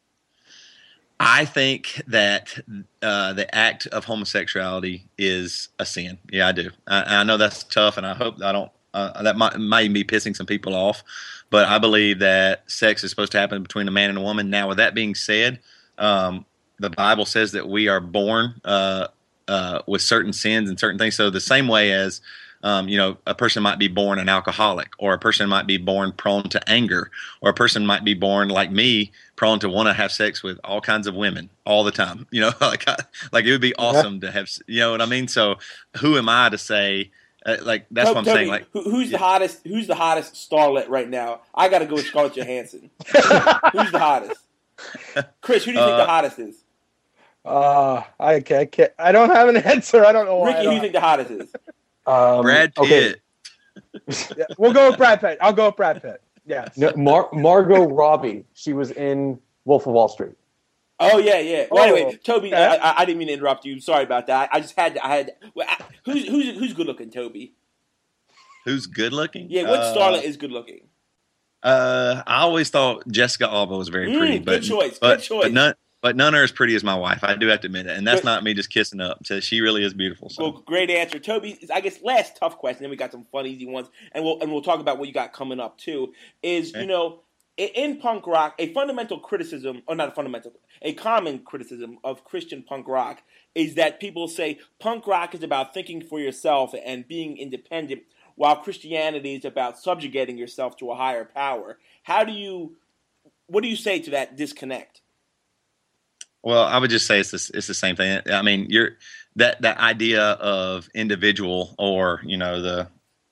E: I think that uh, the act of homosexuality is a sin. Yeah, I do. I, I know that's tough, and I hope I don't. Uh, that might, might even be pissing some people off, but I believe that sex is supposed to happen between a man and a woman. Now, with that being said, um, the Bible says that we are born uh, uh, with certain sins and certain things. So the same way as Um, you know, a person might be born an alcoholic, or a person might be born prone to anger, or a person might be born like me, prone to want to have sex with all kinds of women all the time. You know, like I, like it would be awesome yeah. to have. You know what I mean? So who am I to say? Uh, like that's
A: Toby,
E: what I'm saying. Like
A: who, who's
E: yeah.
A: the hottest? Who's the hottest starlet right now? I got to go with Scarlett Johansson. Who's the hottest? Chris, who do you think
E: uh,
A: the hottest is?
C: Uh, I can't, I can't. I don't have an answer. I don't know. Why
A: Ricky, who do you think the hottest is?
B: Um,
E: Brad Pitt.
C: Okay. yeah, we'll go with Brad Pitt. I'll go with Brad Pitt. Yes.
B: No, Mar- Margot Robbie. She was in Wolf of Wall Street.
A: Oh yeah, yeah. Well,
C: Oh,
A: anyway, Toby,
C: okay.
A: I, I, I didn't mean to interrupt you. Sorry about that. I just had to. I had. Well, I, who's who's who's good looking, Toby?
E: Who's good looking?
A: Yeah, what
E: uh,
A: starlet is good looking?
E: Uh, I always thought Jessica Alba was very
A: Mm,
E: pretty,
A: good
E: but
A: choice,
E: but,
A: good choice.
E: but none but none are as pretty as my wife. I do have to admit it, and that's
A: Good.
E: not me just kissing up. So she really is beautiful. So.
A: Well, great answer, Toby. I guess last tough question. Then we got some fun, easy ones, and we'll and we'll talk about what you got coming up too. Is
E: Okay.
A: you know in, in punk rock, a fundamental criticism, or not a fundamental, a common criticism of Christian punk rock is that people say punk rock is about thinking for yourself and being independent, while Christianity is about subjugating yourself to a higher power. How do you, what do you say to that disconnect?
E: Well, I would just say it's the, it's the same thing. I mean, you're that that idea of individual, or you know the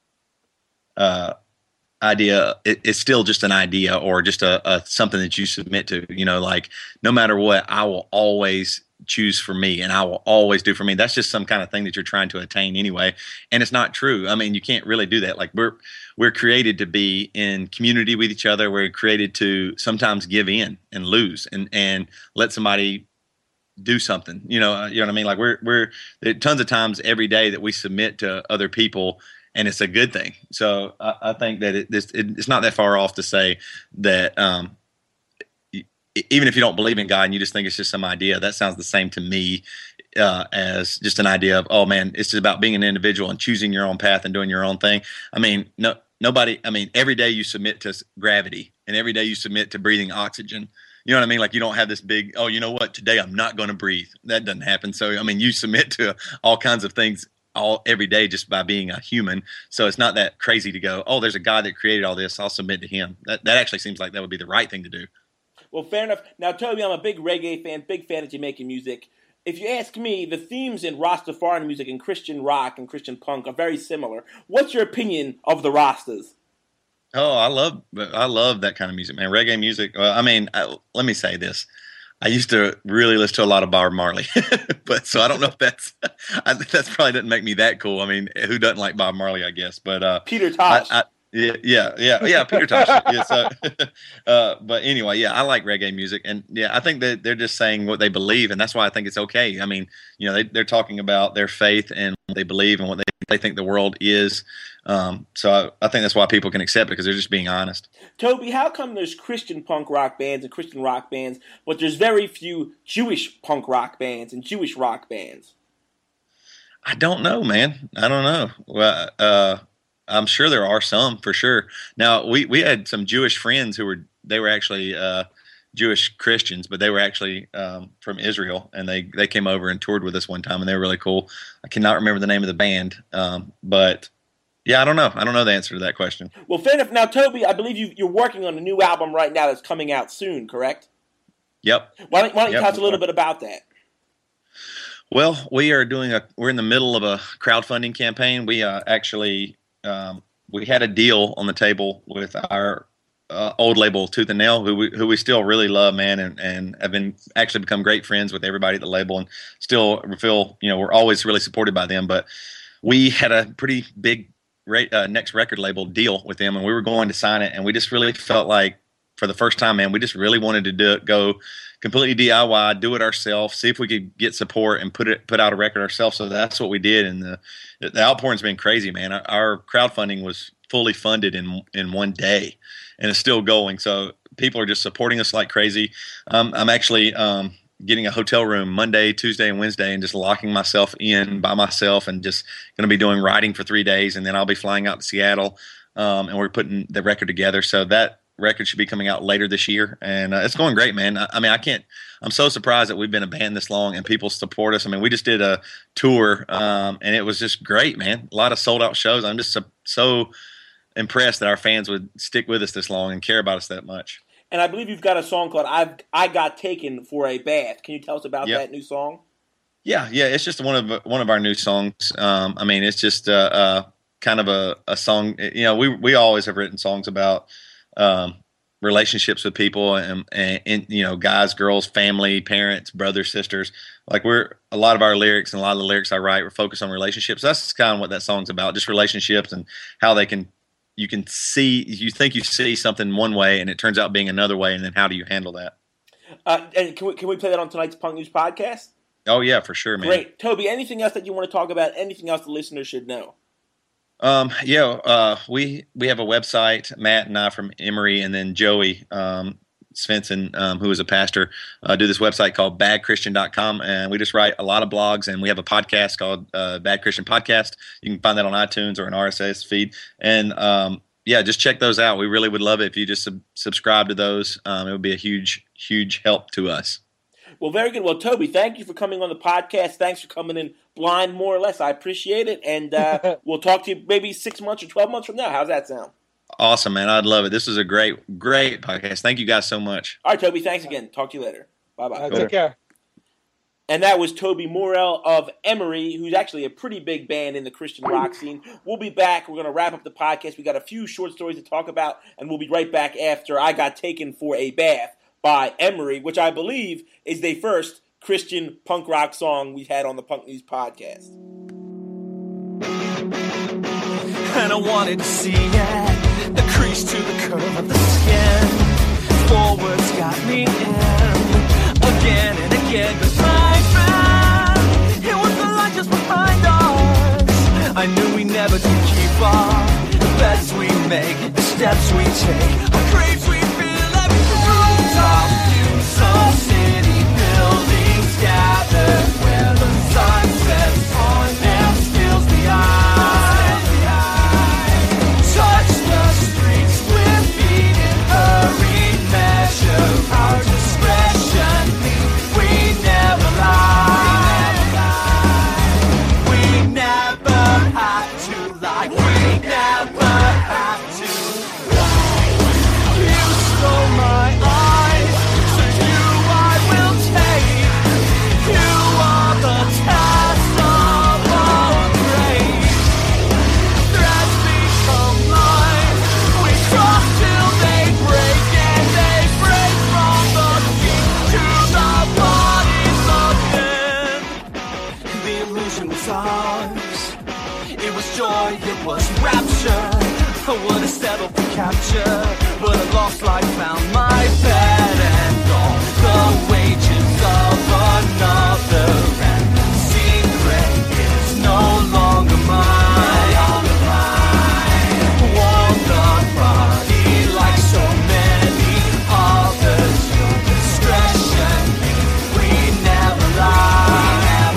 E: uh, idea, it, it's still just an idea, or just a, a something that you submit to. You know, like no matter what, I will always choose for me, and I will always do for me. That's just some kind of thing that you're trying to attain anyway, and it's not true. I mean, you can't really do that. Like we're we're created to be in community with each other. We're created to sometimes give in and lose, and and let somebody do something. You know, you know what I mean. Like we're we're there are tons of times every day that we submit to other people, and it's a good thing. So I, I think that it, this, it, it's not that far off to say that. Um, Even if you don't believe in God and you just think it's just some idea, that sounds the same to me uh, as just an idea of, oh man, it's just about being an individual and choosing your own path and doing your own thing. I mean, no, nobody, I mean, every day you submit to gravity, and every day you submit to breathing oxygen. You know what I mean? Like you don't have this big, oh, you know what, today I'm not going to breathe. That doesn't happen. So, I mean, you submit to all kinds of things all every day just by being a human. So it's not that crazy to go, oh, there's a God that created all this, I'll submit to him. That, that actually seems like that would be the right thing to do.
A: Well, fair enough. Now, Toby, I'm a big reggae fan, big fan of Jamaican music. If you ask me, the themes in Rastafarian music and Christian rock and Christian punk are very similar. What's your opinion of the Rastas?
E: Oh, I love I love that kind of music, man. Reggae music. Well, I mean, I, let me say this. I used to really listen to a lot of Bob Marley, but so I don't know if that's I, that's probably doesn't make me that cool. I mean, who doesn't like Bob Marley? I guess, but uh,
A: Peter Tosh.
E: I, I, Yeah, yeah, yeah, yeah. Peter Tosh. Yeah, so, uh, but anyway, yeah, I like reggae music, and yeah, I think that they're just saying what they believe, and that's why I think it's okay. I mean, you know, they, they're talking about their faith and what they believe and what they, they think the world is. Um, so I, I think that's why people can accept it, because they're just being honest.
A: Toby, how come there's Christian punk rock bands and Christian rock bands, but there's very few Jewish punk rock bands and Jewish rock bands?
E: I don't know, man. I don't know. Well, uh, I'm sure there are some for sure. Now we, we had some Jewish friends who were, they were actually, uh, Jewish Christians, but they were actually, um, from Israel, and they, they came over and toured with us one time, and they were really cool. I cannot remember the name of the band. Um, but yeah, I don't know. I don't know the answer to that question.
A: Well, fair enough. Now, Toby, I believe you, you're working on a new album right now that's coming out soon, correct?
E: Yep.
A: Why don't, why don't you
E: Yep.
A: tell us a little bit about that?
E: Well, we are doing a, we're in the middle of a crowdfunding campaign. We, uh, actually, Um, we had a deal on the table with our uh, old label Tooth and Nail, who we, who we still really love, man, and, and have been actually become great friends with everybody at the label, and still feel, you know, we're always really supported by them. But we had a pretty big rate, uh, next record label deal with them, and we were going to sign it, and we just really felt like, for the first time, man, we just really wanted to do it, go completely D I Y, do it ourselves, see if we could get support and put it put out a record ourselves. So that's what we did, and the the outpouring's been crazy, man. Our, our crowdfunding was fully funded in in one day, and it's still going. So people are just supporting us like crazy. Um, I'm actually um, getting a hotel room Monday, Tuesday, and Wednesday, and just locking myself in by myself, and just going to be doing writing for three days, and then I'll be flying out to Seattle, um, and we're putting the record together. So that. record should be coming out later this year, and uh, it's going great, man. I, I mean, I can't. I'm so surprised that we've been a band this long and people support us. I mean, we just did a tour, um, and it was just great, man. A lot of sold out shows. I'm just so, so impressed that our fans would stick with us this long and care about us that much.
A: And I believe you've got a song called "I've I Got Taken for a Bath." Can you tell us about yep. that new song?
E: Yeah, yeah, it's just one of one of our new songs. Um, I mean, it's just uh, uh, kind of a, a song. You know, we we always have written songs about um, relationships with people, and, and, and you know, guys, girls, family, parents, brothers, sisters. Like we're a lot of our lyrics and a lot of the lyrics I write, we're focused on relationships. That's kind of what that song's about, just relationships and how they can. You can see, you think you see something one way, and it turns out being another way, and then how do you handle that?
A: Uh, and can we can we play that on tonight's Punk News podcast?
E: Oh, yeah, for sure, man.
A: Great. Toby, anything else that you want to talk about? Anything else the listeners should know?
E: Um, yeah, uh, we we have a website, Matt and I from Emory, and then Joey um, Svensson, um, who is a pastor, uh, do this website called bad christian dot com, and we just write a lot of blogs, and we have a podcast called uh, Bad Christian Podcast. You can find that on iTunes or an R S S feed. And, um, yeah, just check those out. We really would love it if you just sub- subscribe to those. Um, it would be a huge, huge help to us.
A: Well, very good. Well, Toby, thank you for coming on the podcast. Thanks for coming in blind, more or less. I appreciate it. And uh, we'll talk to you maybe six months or twelve months from now. How's that sound?
E: Awesome, man. I'd love it. This is a great, great podcast. Thank you guys so much.
A: All right, Toby, thanks again. Talk to you later. Bye-bye.
C: Uh, take care.
A: And that was Toby Morell of Emory, who's actually a pretty big band in the Christian rock scene. We'll be back. We're going to wrap up the podcast. We got a few short stories to talk about, and we'll be right back after I Got Taken for a Bath by Emory, which I believe is the first Christian punk rock song we've had on the Punk News podcast.
D: And I wanted to see it, the crease to the curve of the skin. Forwards got me in, again and again. But my friend, it was the light just behind us. I knew we never could keep up. The bets we make, the steps we take, the craves we feel, every rooftop views of city buildings gathered where the sun sets on and steals the eye. Touch the streets with feet in hurried measure. Our discretion means we never lie. We never have to lie. We never have to lie. You stole my eyes, so you I will take. You are the test of our grace. Threads become lines. We cross till they break, and they break from the feet to the bodies of men. The illusion was ours. It was joy, it was rapture. I would have settled for capture, but a lost life found my bed, and all the wages of another, and the secret is no longer mine. Warm the body like so many others. Your discretion means we never lie.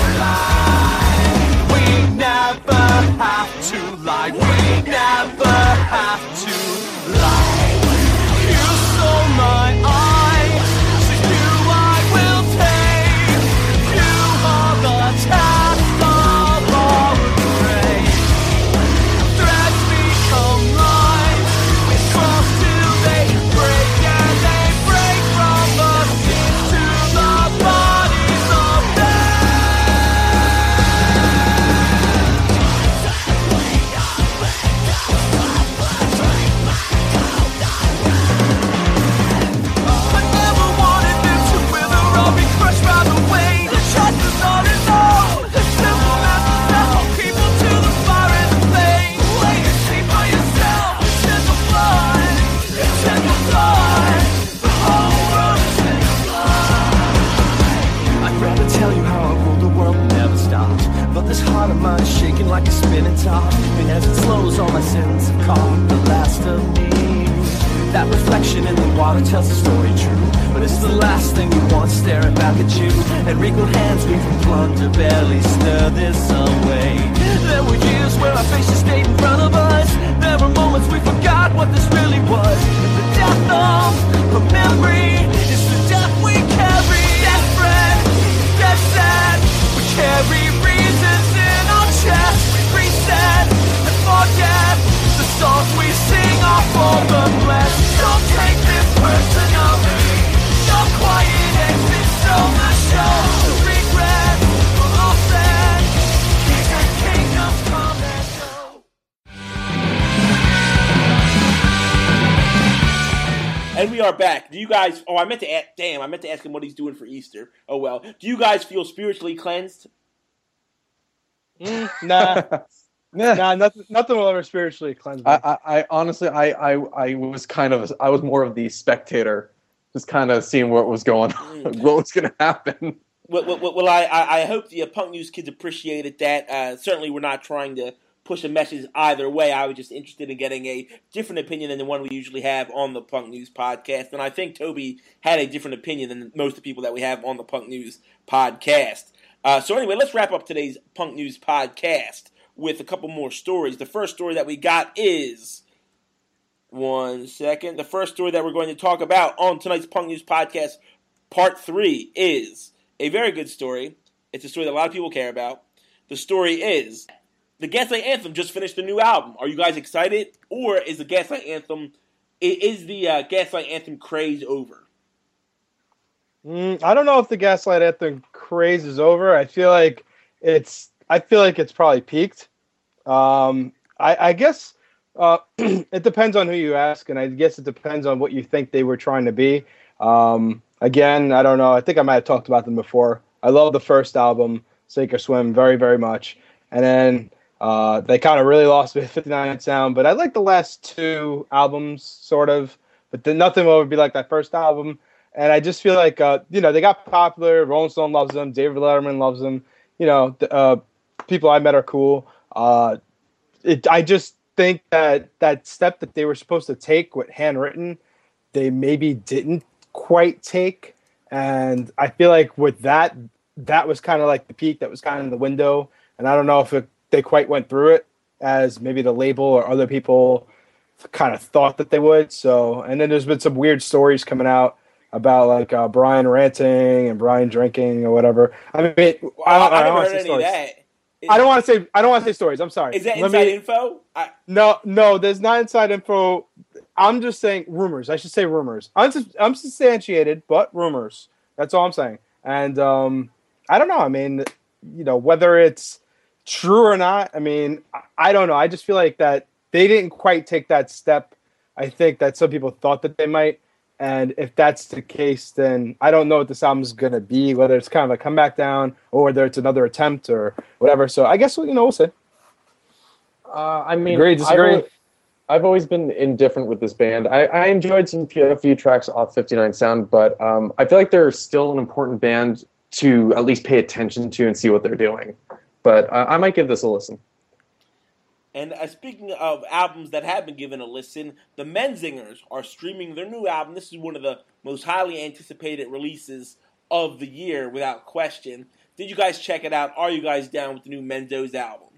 D: We never have to lie. We never have to lie. You stole my eyes, so you I will take. You are the test of our grace. Threads become lines. We cross till they break, and they break from the seams to the bodies of men. I never wanted them to wither or be crushed by the weight. The trust is on its own. The simple message that hold people to the fire and the flame. Wait and see for yourself. It's in the blood. It's in the blood. The whole world is in the blood. I'd rather tell you how I ruled the world and never stopped. But this heart of mine is shaking like a spinning top. And as it slows, all my sins have caught the last of me. That reflection in the water tells the story true. But it's the last thing you want staring back at you. And wrinkled hands we from plunder barely stir this away. There were years where our faces stayed in front of us. There were moments we forgot what this really was. The our thumbs. The memory is the death we carry. Desperate, dead sad. We carry reasons in our chest. We reset and forget. The songs we sing are for the blessed. Don't take this personally. Your quiet exits on the show. The regret will offset. Kings and kingdoms come and go.
A: And we are back. Do you guys? Oh, I meant to ask. Damn, I meant to ask him what he's doing for Easter. Oh well. Do you guys feel spiritually cleansed?
C: Mm, nah, nah, nothing. Nothing will ever spiritually cleanse me.
B: I, I, I honestly, I, I, I was kind of, I was more of the spectator, just kind of seeing what was going on,
A: Mm.
B: what was going to happen.
A: Well, well, well I, I I hope the uh, Punk News kids appreciated that. Uh, certainly, we're not trying to push a message either way. I was just interested in getting a different opinion than the one we usually have on the Punk News podcast. And I think Toby had a different opinion than most of the people that we have on the Punk News podcast. Uh, so anyway, let's wrap up today's Punk News podcast with a couple more stories. The first story that we got is... One second. The first story that we're going to talk about on tonight's Punk News podcast, part three, is a very good story. It's a story that a lot of people care about. The story is... The Gaslight Anthem just finished a new album. Are you guys excited? Or is the Gaslight Anthem, is the uh, Gaslight Anthem craze over?
C: Mm, I don't know if the Gaslight Anthem craze is over. I feel like it's. I feel like it's probably peaked. Um, I, I guess uh, it depends on who you ask, and I guess it depends on what you think they were trying to be. Um, again, I don't know. I think I might have talked about them before. I love the first album, Sink or Swim, very, very much, and then. Uh, they kind of really lost with fifty-nine Sound, but I like the last two albums, sort of. But then nothing will be like that first album. And I just feel like, uh, you know, they got popular. Rolling Stone loves them. David Letterman loves them. You know, the, uh, people I met are cool. Uh, it, I just think that that step that they were supposed to take with Handwritten, they maybe didn't quite take. And I feel like with that, that was kind of like the peak. That was kind of in the window. And I don't know if it they quite went through it as maybe the label or other people kind of thought that they would. So, and then there's been some weird stories coming out about like uh, Brian ranting and Brian drinking or whatever. I mean, I don't,
A: I, I,
C: I don't
A: never
C: want to
A: heard
C: say
A: any
C: stories.
A: of that. Is,
C: I don't want to say. I don't want to say stories. I'm sorry.
A: Is that
C: Let
A: inside
C: me,
A: info? I,
C: no, no. There's not inside info. I'm just saying rumors. I should say rumors. Unsub- unsubstantiated, but rumors. That's all I'm saying. And um, I don't know. I mean, you know, whether it's true or not, I mean, I don't know. I just feel like that they didn't quite take that step. I think that some people thought that they might. And if that's the case, then I don't know what this album is going to be, whether it's kind of a comeback down or whether it's another attempt or whatever. So I guess, you know, we'll see.
B: Uh, I mean,
C: Agree, disagree?
B: I've always, I've always been indifferent with this band. I, I enjoyed some few, a few tracks off fifty-nine Sound, but um, I feel like they're still an important band to at least pay attention to and see what they're doing. But uh, I might give this a listen.
A: And uh, speaking of albums that have been given a listen, the Menzingers are streaming their new album. This is one of the most highly anticipated releases of the year, without question. Did you guys check it out? Are you guys down with the new Menzo's album?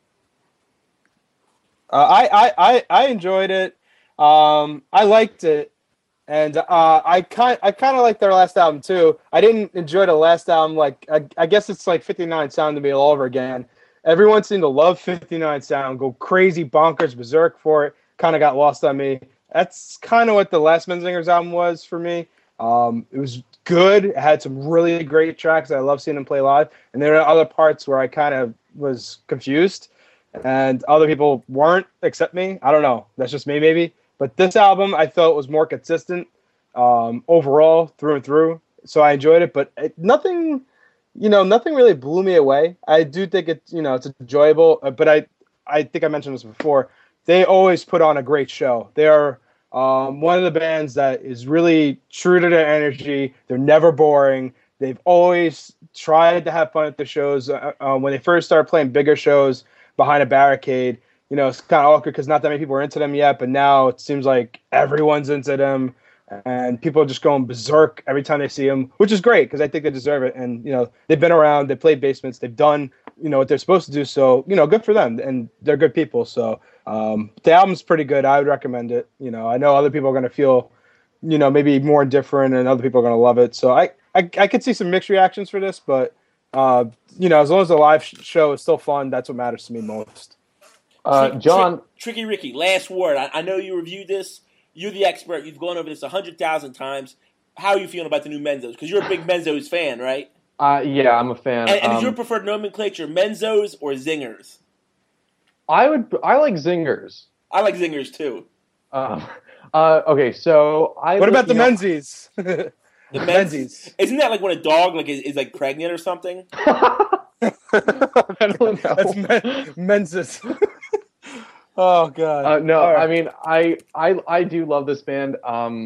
C: Uh, I, I, I, I enjoyed it. Um, I liked it. And uh, I kind I kind of like their last album, too. I didn't enjoy the last album. Like I, I guess it's like fifty-nine Sound to me all over again. Everyone seemed to love fifty-nine Sound, go crazy, bonkers, berserk for it. Kind of got lost on me. That's kind of what the last Menzingers album was for me. Um, it was good. It had some really great tracks. I love seeing them play live. And there are other parts where I kind of was confused. And other people weren't, except me. I don't know. That's just me, maybe. But this album, I felt was more consistent um, overall, through and through. So I enjoyed it. But it, nothing... You know, nothing really blew me away. I do think it's, you know, it's enjoyable, but I, I think I mentioned this before. They always put on a great show. They are um, one of the bands that is really true to their energy. They're never boring. They've always tried to have fun at the shows. Uh, uh, when they first started playing bigger shows behind a barricade, you know, it's kind of awkward because not that many people are into them yet, but now it seems like everyone's into them. And people are just going berserk every time they see them, which is great because I think they deserve it. And, you know, they've been around, they've played basements, they've done, you know, what they're supposed to do. So, you know, good for them. And they're good people. So um, the album's pretty good. I would recommend it. You know, I know other people are going to feel you know, maybe more indifferent, and other people are going to love it. So I, I, I could see some mixed reactions for this, but uh, you know, as long as the live sh- show is still fun, that's what matters to me most.
B: Uh,
A: Trick,
B: John,
A: Trick, Tricky Ricky, last word. I, I know you reviewed this. You're the expert. You've gone over this a hundred thousand times. How are you feeling about the new Menzos? Because you're a big Menzos fan, right?
B: Uh, yeah, I'm a fan.
A: And, and
B: um,
A: is your preferred nomenclature Menzos or Zingers?
B: I would. I like Zingers.
A: I like Zingers too.
B: Uh, uh, okay, so I.
C: What about the
B: know,
C: Menzies?
A: The Menzies. Isn't that like when a dog like is, is like pregnant or something?
B: I don't know.
C: That's men- Menzies. Oh god.
B: Uh, no,
C: right.
B: I mean, I, I, I do love this band. Um,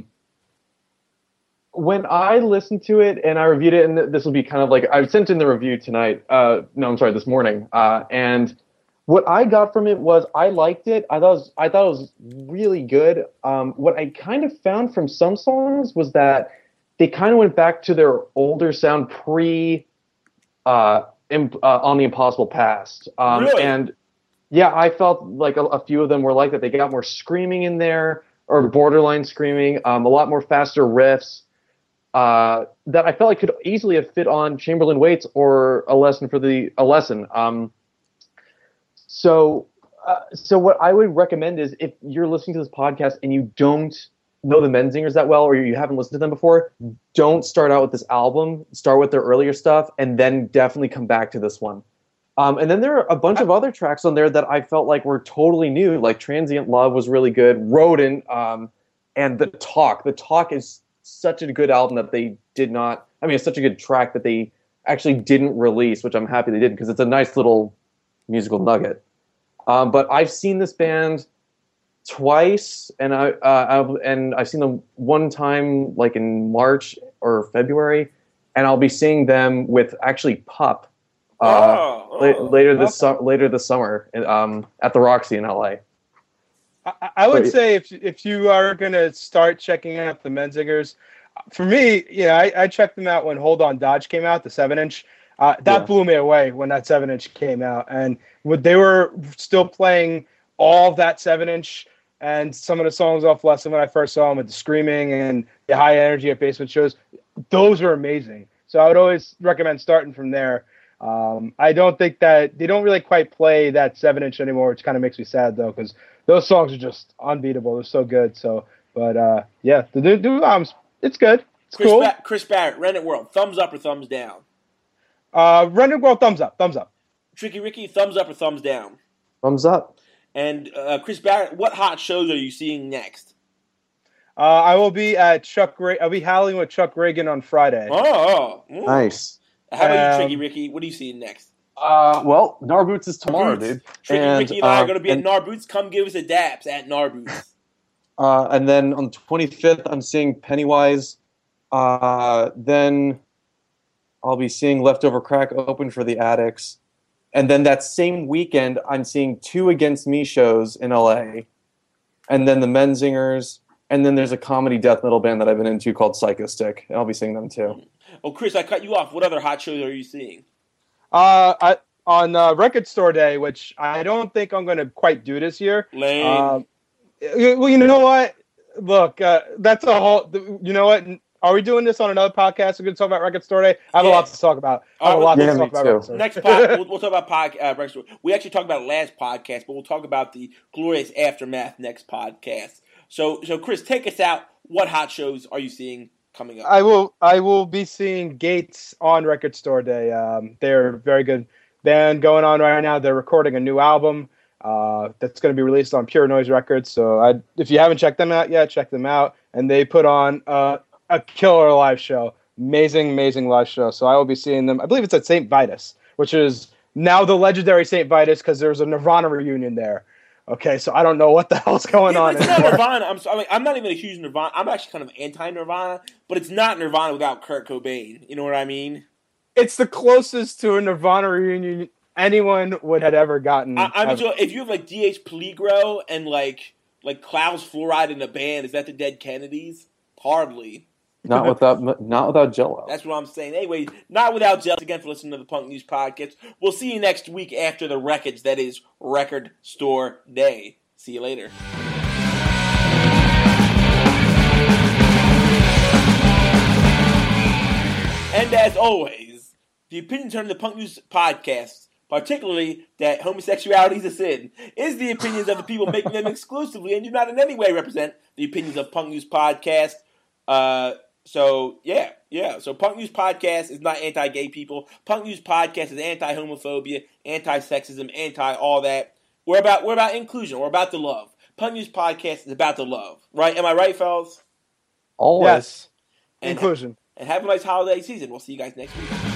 B: when I listened to it and I reviewed it, and this will be kind of like I sent in the review tonight. Uh, no, I'm sorry, this morning. Uh, and what I got from it was I liked it. I thought it was, I thought it was really good. Um, what I kind of found from some songs was that they kind of went back to their older sound pre, uh, imp, uh on the Impossible Past. Um,
A: really?
B: And yeah, I felt like a, a few of them were like that. They got more screaming in there, or borderline screaming, um, a lot more faster riffs uh, that I felt like could easily have fit on Chamberlain Waits or A Lesson for the A Lesson. Um, so, uh, so what I would recommend is if you're listening to this podcast and you don't know the Menzingers that well, or you haven't listened to them before, don't start out with this album. Start with their earlier stuff, and then definitely come back to this one. Um, and then there are a bunch of other tracks on there that I felt like were totally new, like Transient Love was really good, Rodent, um, and The Talk. The Talk is such a good album that they did not, I mean, it's such a good track that they actually didn't release, which I'm happy they did because it's a nice little musical nugget. Um, but I've seen this band twice, and, I, uh, I've, and I've seen them one time like in March or February, and I'll be seeing them with actually Pup. Uh,
A: oh, oh,
B: la- later this
A: okay.
B: su- later this summer, um, at the Roxy in L A.
C: I, I would
B: But-
C: say if if you are gonna start checking out the Menzingers, for me, yeah, I, I checked them out when Hold On Dodge came out, the seven inch. Uh, that
B: Yeah.
C: blew me away when that seven inch came out, and when they were still playing all of that seven inch and some of the songs off Lesson when I first saw them with the screaming and the high energy at basement shows. Those were amazing. So I would always recommend starting from there. Um, I don't think that they don't really quite play that seven inch anymore, which kind of makes me sad though, because those songs are just unbeatable. They're so good. So, but uh, yeah, the new, new albums, it's good. It's
A: Chris,
C: cool.
A: ba- Chris Barrett, Rennet World, thumbs up or thumbs down?
C: Uh, Rendered World, thumbs up, thumbs up.
A: Tricky Ricky, thumbs up or thumbs down?
B: Thumbs up.
A: And uh, Chris Barrett, what hot shows are you seeing next?
C: Uh, I will be at Chuck. Re- I'll be howling with Chuck Reagan on Friday.
A: Oh, oh.
B: Nice.
A: How about
C: Um,
A: you, Tricky Ricky? What are you seeing next?
B: Uh, well, Narboots is tomorrow,
A: Boots.
B: dude.
A: Tricky
B: and,
A: Ricky and I
B: uh,
A: are going to be
B: and,
A: at Narboots. Come give us a daps at Narboots.
B: Uh, and then on the twenty-fifth, I'm seeing Pennywise. Uh, then I'll be seeing Leftover Crack open for the Addicts. And then that same weekend, I'm seeing two Against Me shows in L A. And then the Menzingers. And then there's a comedy death metal band that I've been into called Psycho Stick. And I'll be seeing them too.
A: Oh, Chris, I cut you off. What other hot shows are you seeing?
C: Uh, I, on uh, Record Store Day, which I don't think I'm going to quite do this year.
A: Lame.
C: Um, well, you know what? Look, uh, that's a whole. You know what? Are we doing this on another podcast? We're going to talk about Record Store Day. I have
A: Yeah.
C: a lot to talk about. I have
A: Oh,
C: a lot
B: yeah,
C: to
B: me
C: talk about.
B: too.
C: Record Store.
A: Next pod, we'll, we'll talk about pod, uh, Record Store. We actually talked about it last podcast, but we'll talk about the glorious aftermath next podcast. So, so Chris, take us out. What hot shows are you seeing coming up?
C: I will. I will be seeing Gates on Record Store Day. Um, they're a very good band going on right now. They're recording a new album uh, that's going to be released on Pure Noise Records. So, I, if you haven't checked them out yet, check them out. And they put on uh, a killer live show. Amazing, amazing live show. So I will be seeing them. I believe it's at Saint Vitus, which is now the legendary Saint Vitus because there's a Nirvana reunion there. Okay, so I don't know what the hell's going
A: Yeah,
C: on
A: but it's not
C: anymore.
A: Nirvana. I'm, so, I mean, I'm not even a huge Nirvana. I'm actually kind of anti-Nirvana, but it's not Nirvana without Kurt Cobain. You know what I mean?
C: It's the closest to a Nirvana reunion anyone would have ever gotten.
A: I, I'm
C: ever.
A: sure if you have like D H Peligro and like like Klaus Fluoride in the band, is that the Dead Kennedys? Hardly.
B: Not without not without Jello.
A: That's what I'm saying. Anyway, not without Jello. Again, for listening to the Punk News Podcast. We'll see you next week after the wreckage that is Record Store Day. See you later. And as always, the opinion term of the Punk News podcast, particularly that homosexuality is a sin, is the opinions of the people making them exclusively and do not in any way represent the opinions of Punk News podcast. Uh, so, yeah, yeah. So Punk News podcast is not anti-gay people. Punk News podcast is anti-homophobia, anti-sexism, anti-all that. We're about, we're about inclusion. We're about the love. Punk News podcast is about the love. Right? Am I right, fellas?
B: Always.
C: Yes.
A: And
C: Inclusion.
A: And have a nice holiday season. We'll see you guys next week.